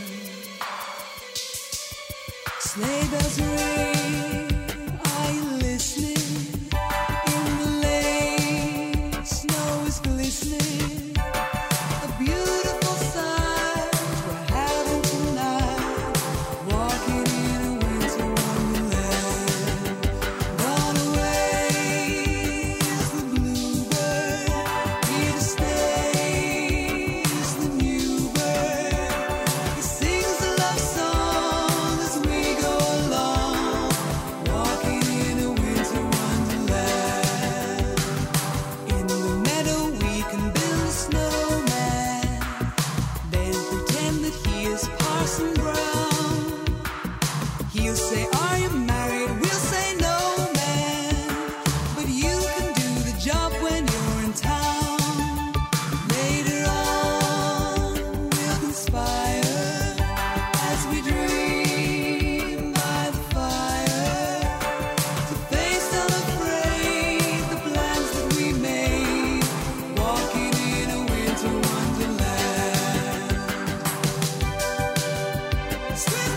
Sleigh bells ring, are you listening? In the lane, snow is glistening. A beautiful sight we're having tonight. Walking in a winter wonderland. Gone away is the bluebird. Here to stay is the new bird. He sings a love song as we go along. Walking in a winter wonderland. In the meadow we can build a snowman. Then pretend that he is Parson Brown. He'll say, are you married? We'll say, no, man. But you can do the job when you're in town. Later on, we'll conspire as we dream by the fire to face unafraid the plans that we made. Walking in a winter wonderland. Sweet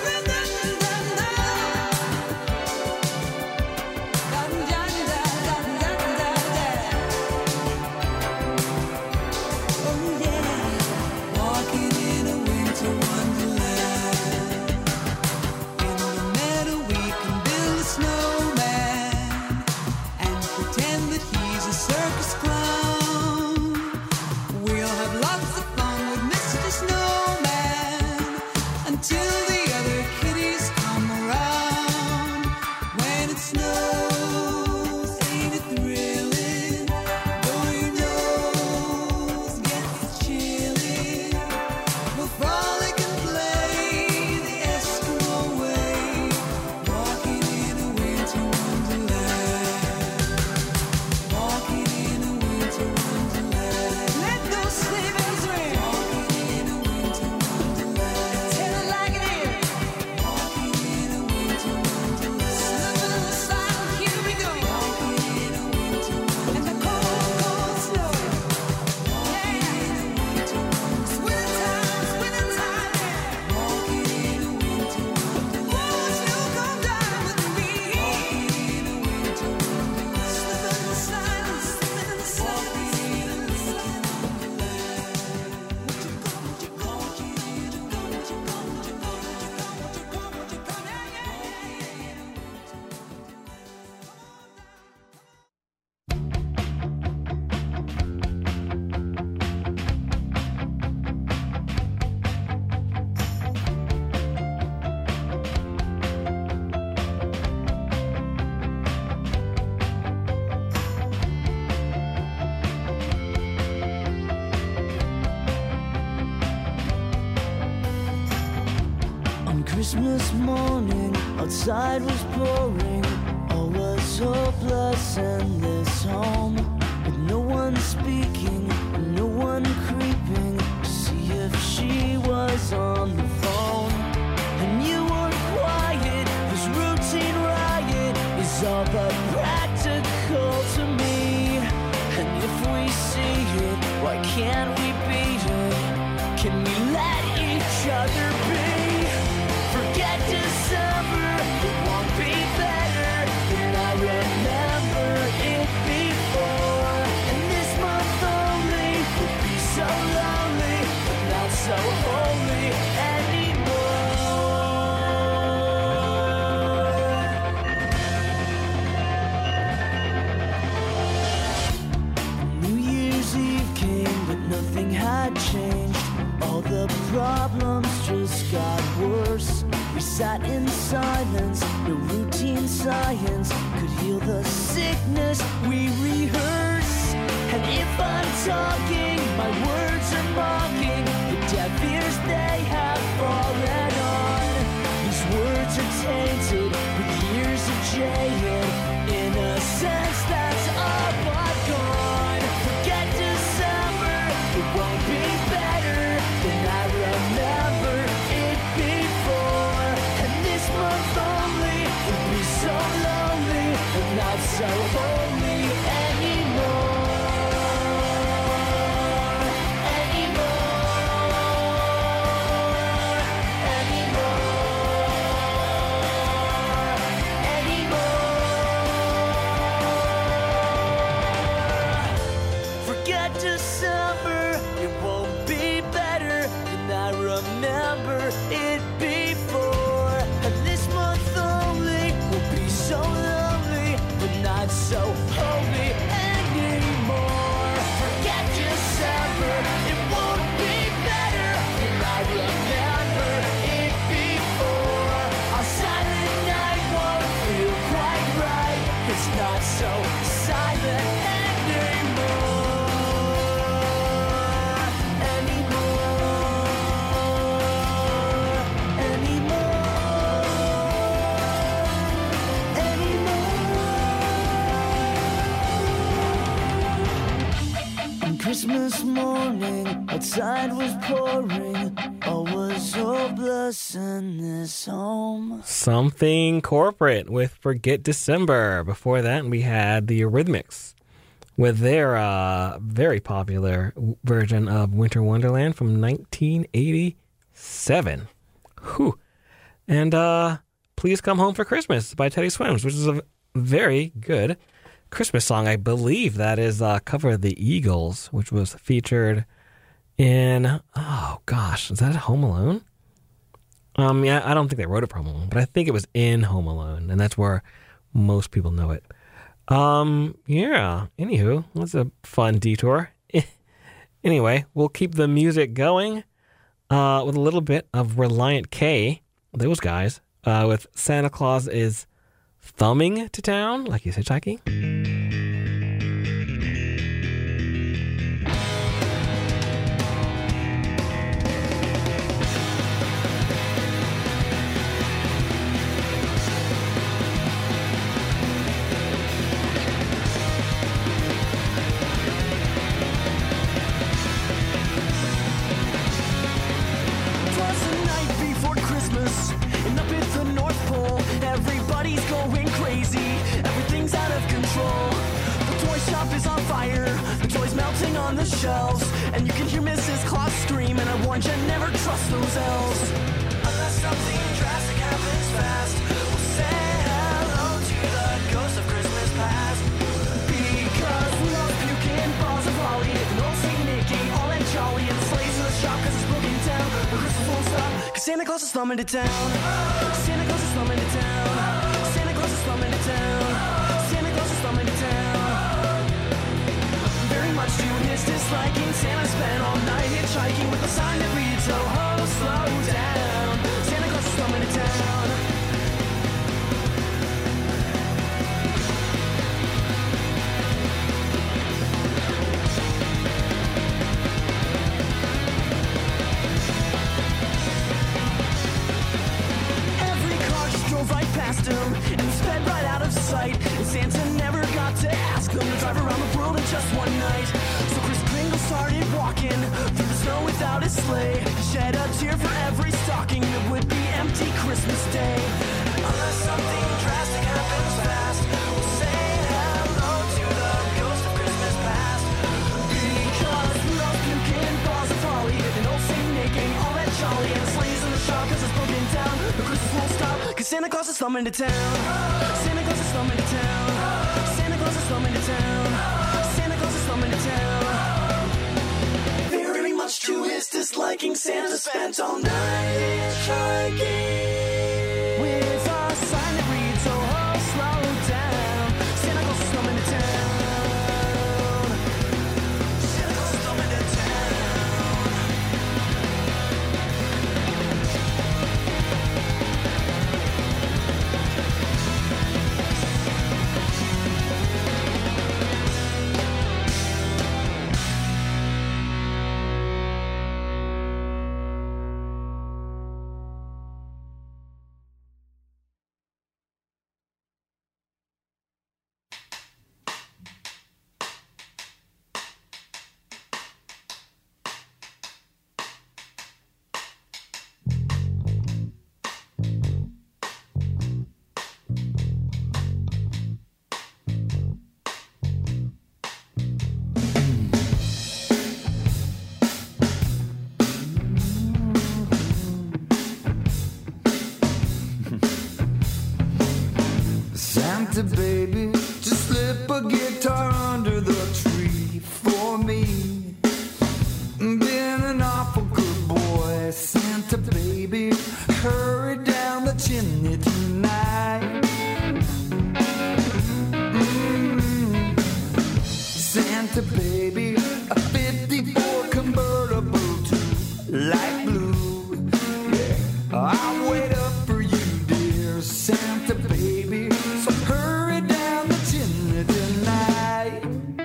oh yeah, walking in a winter wonderland. In the meadow we can build a snowman and pretend that he's a circus clown. We'll have lots of fun with Mr. Snowman until the other kitties come around. When it snows, ain't it thrilling? Though your nose gets chilly, we'll frolic and play the Eskimo way. Walking in a winter wonderland. Walking in a winter wonderland. Let those sleigh bells ring. Walking in a winter wonderland. Tell it like it is. Walking in a winter wonderland. Slip in the silent, here we go. Walking in a winter wonderland. And the cold, cold snow. Walking in a winter wonderland. Winter time, yeah. Walking in a winter wonderland. Won't you come down with me? Walking in a winter wonderland. Slip in the silence, slip in the silence. Walking in a winter On Christmas morning, outside was pouring. All was hopeless in this home, with no one speaking and no one creeping to see if she was on the phone. And you were quiet, this routine riot is all but practical to me. And if we see it, why can't we beat it? Can we let each other be? Forget December, it won't be better than I remember it before. And this month only will be so lonely, but not so holy anymore. New Year's Eve came, but nothing had changed. All the problems just got worse. We sat in silence, no routine science could heal the sickness we rehearse. And if I'm talking, my words are mocking the deaf ears so holy anymore. Forget December, it won't be better than I remember it before. And this month only will be so lonely, but not so holy anymore. Forget December, it won't be better than I remember it before. Our silent night won't feel quite right. It's not so silent anymore. Christmas morning, outside was pouring. All was hopeless in this home. Something Corporate with Forget December. Before that, we had the Eurythmics with their very popular version of Winter Wonderland from 1987. Whew. And Please Come Home for Christmas by Teddy Swims, which is a very good Christmas song. I believe that is a cover of the Eagles, which was featured in, oh gosh, is that Home Alone? Yeah, I don't think they wrote it for Home Alone, but I think it was in Home Alone, and that's where most people know it. Yeah, anywho, that's a fun detour. Anyway, we'll keep the music going with a little bit of Reliant K, those guys, with Santa Claus is Thumbing to Town, like you said, Chucky. On the shelves, and you can hear Mrs. Claus scream, and I warned you, never trust those elves. Unless something drastic happens fast, we'll say hello to the ghost of Christmas past. Because we all puking balls of holly, and old St. Nicky, all that jolly, and the sleighs in the shop, cause it's broken down. But Christmas won't stop, cause Santa Claus is thumbing to town. Santa Claus is thumbing to town. Santa Claus is thumbing to town. Santa Claus is thumbing to town. Very much to his disliking, Santa spent all night hitchhiking with a sign that reads, oh ho, slow down. Santa Claus is coming to town. Every car just drove right past him and sped right out of sight. And Santa never got to ask them to drive around the world in just one night. So Kris Kringle started walking through the snow without his sleigh. Shed a tear for every stocking that would be empty Christmas Day. Unless something drastic happens fast, we'll say hello to the ghost of Christmas past. Because we love puking balls of holly, and old St. Nicky, all that jolly, and the sleighs in the shop cause it's broken down. But Christmas won't stop, cause Santa Claus is thumbing to town. Santa Claus is thumbing to town. Santa Claus is thumbing to town. Santa Claus is thumbing to town. Very much to his disliking, Santa spent all night hitchhiking with a sign that reads, oh ho, slow down. Santa Claus is thumbing to town. Santa Claus is thumbing to Santa baby, just slip a guitar under the tree for me. Been an awful good boy, Santa baby, hurry down the chimney tonight. Santa baby, a 54 convertible to light blue. Yeah, I'll wait up for you, dear Santa baby, so hurry down the chimney tonight.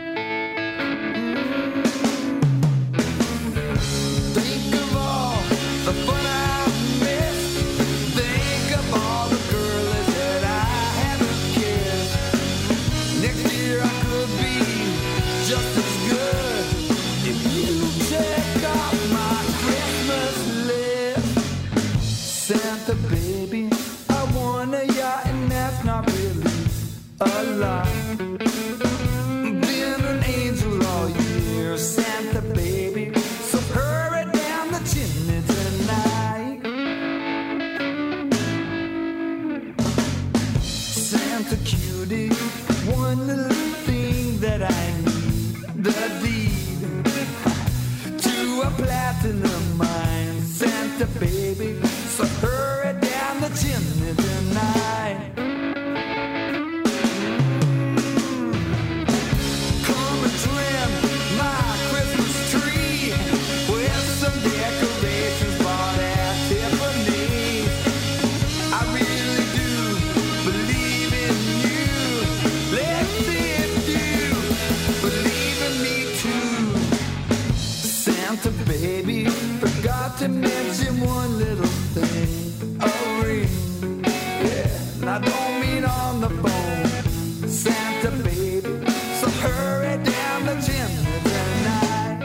Think of all the fun I've missed. Think of all the girls that I haven't kissed. Next year I could be just as good if you take off my Christmas list. Santa baby, I want a yacht and that's not really a lot. Been an angel all year, Santa baby, so hurry down the chimney tonight. Santa cutie, one little thing that I need, the deed to a platinum mine. Santa baby, so hurry down the chimney tonight. Come and trim my Christmas tree with some decorations bought at Tiffany's. I really do believe in you. Let's see if you believe in me too. Santa baby, forgot to mention one little thing, a ring. Yeah, and I don't mean on the phone. Santa baby, so hurry down the chimney tonight.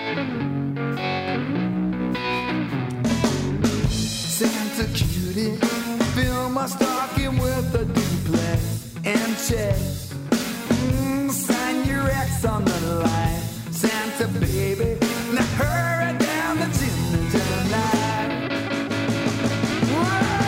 Santa cutie, fill my stocking with a duplex and checks. Sign your X on the line, Santa baby, now hurry down the chimney tonight. Whoa!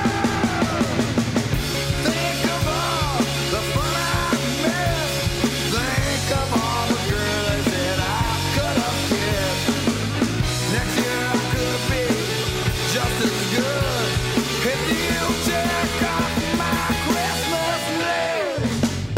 Think of all the fun I've missed. Think of all the girls that I could have kissed. Next year I could be just as good if you take off my Christmas list.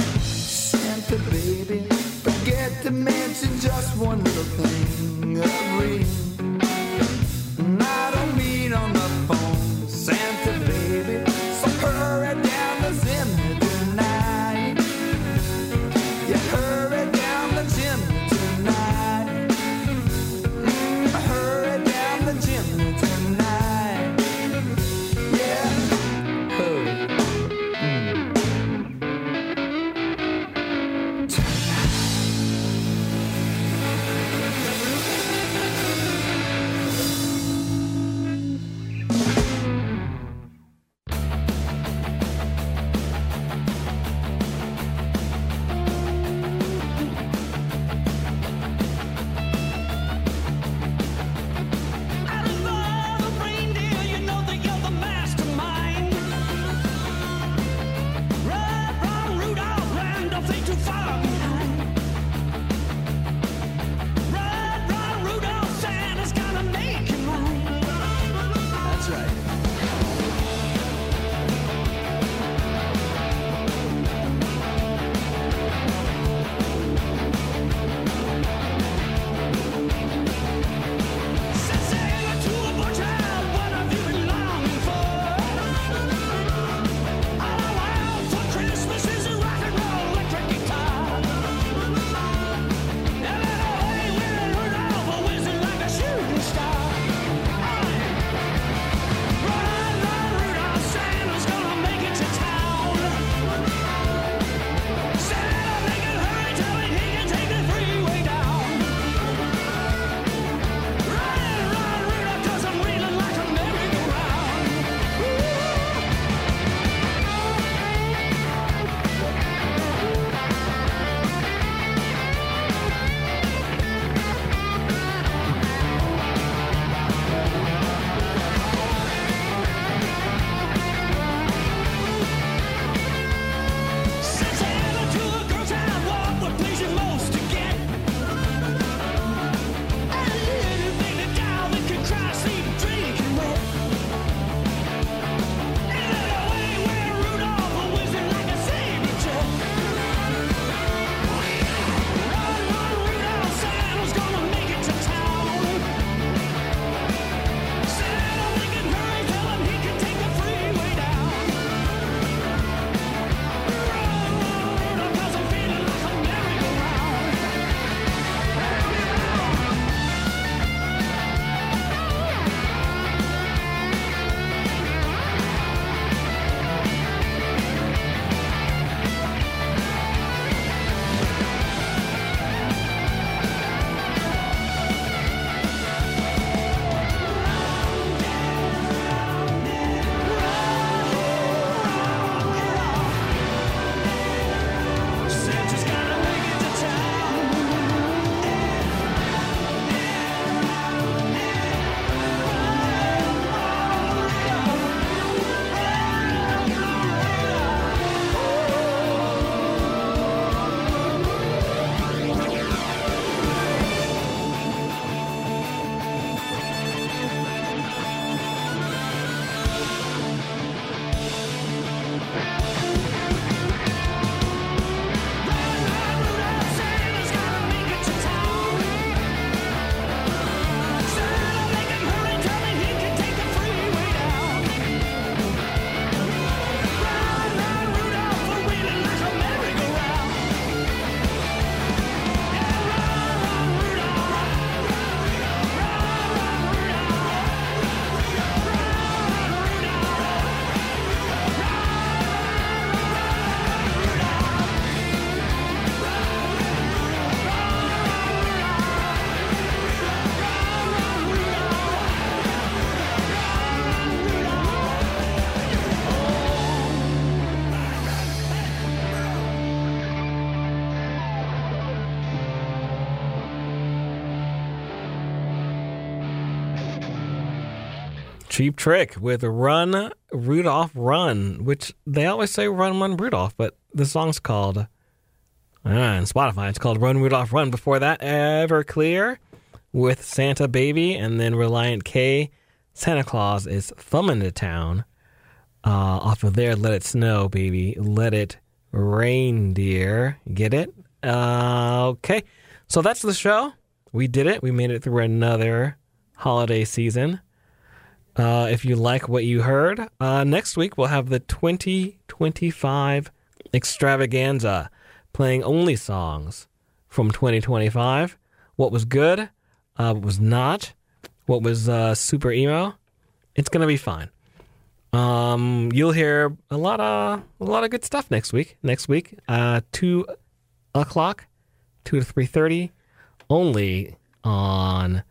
Cheap Trick with Run, Rudolph, Run, which they always say Run, Run, Rudolph, but the song's called, on Spotify, it's called Run, Rudolph, Run. Before that, Everclear with Santa Baby, and then Reliant K, Santa Claus is Thumbin' to Town. Off of there, Let It Snow, Baby, Let It Reindeer. Get it? Okay. So that's the show. We did it. We made it through another holiday season. If you like what you heard, next week we'll have the 2025 extravaganza, playing only songs from 2025. What was good, what was not, what was super emo. It's gonna be fine. You'll hear a lot of good stuff next week. 2 o'clock, 2 to 3:30, only on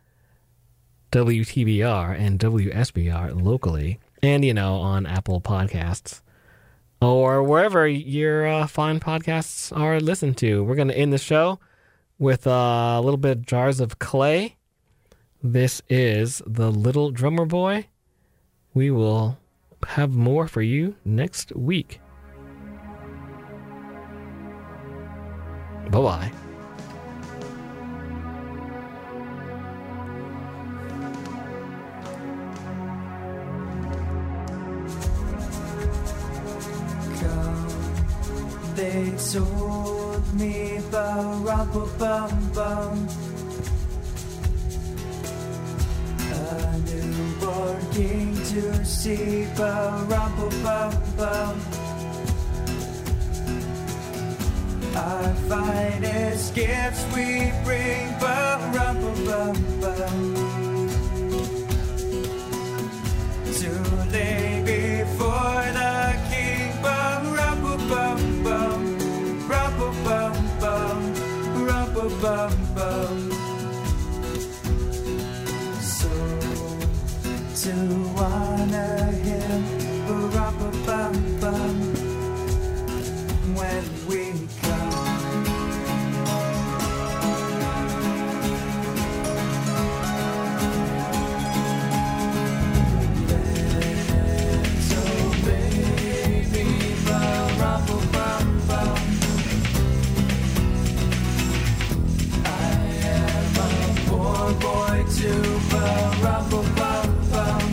WTBR and WSBR locally, and on Apple Podcasts or wherever your fine podcasts are listened to. We're going to end the show with a little bit of Jars of Clay. This is The Little Drummer Boy. We will have more for you next week. Bye-bye. They told me ba-rum-ba-bum-bum, a newborn king to see, ba-rum-ba-bum-bum. Our finest gifts we bring, ba-rum-ba-bum-bum, to lay before the king, ba-rum-ba-bum-bum. Rum-ba-bum-bum, rum-ba-bum-bum. So, to honor him, rum-ba-bum-bum, when we come. Little baby, rum-ba-bum-bum. Boy to ba-rum-ba-bum-bum.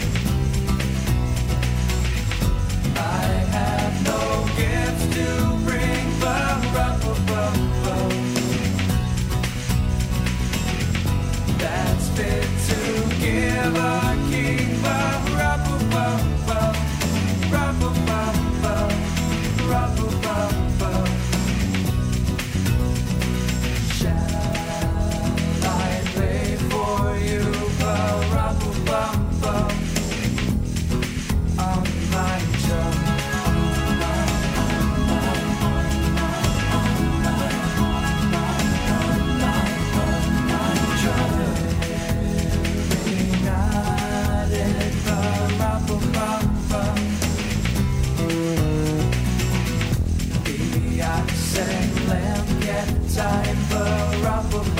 I have no gifts to bring, ba-rum-ba-bum-bum, that's fit to give a king, ba-rum-ba-bum-bum, rum-ba-bum-bum, rum-ba-bum-bum. Time for rumble.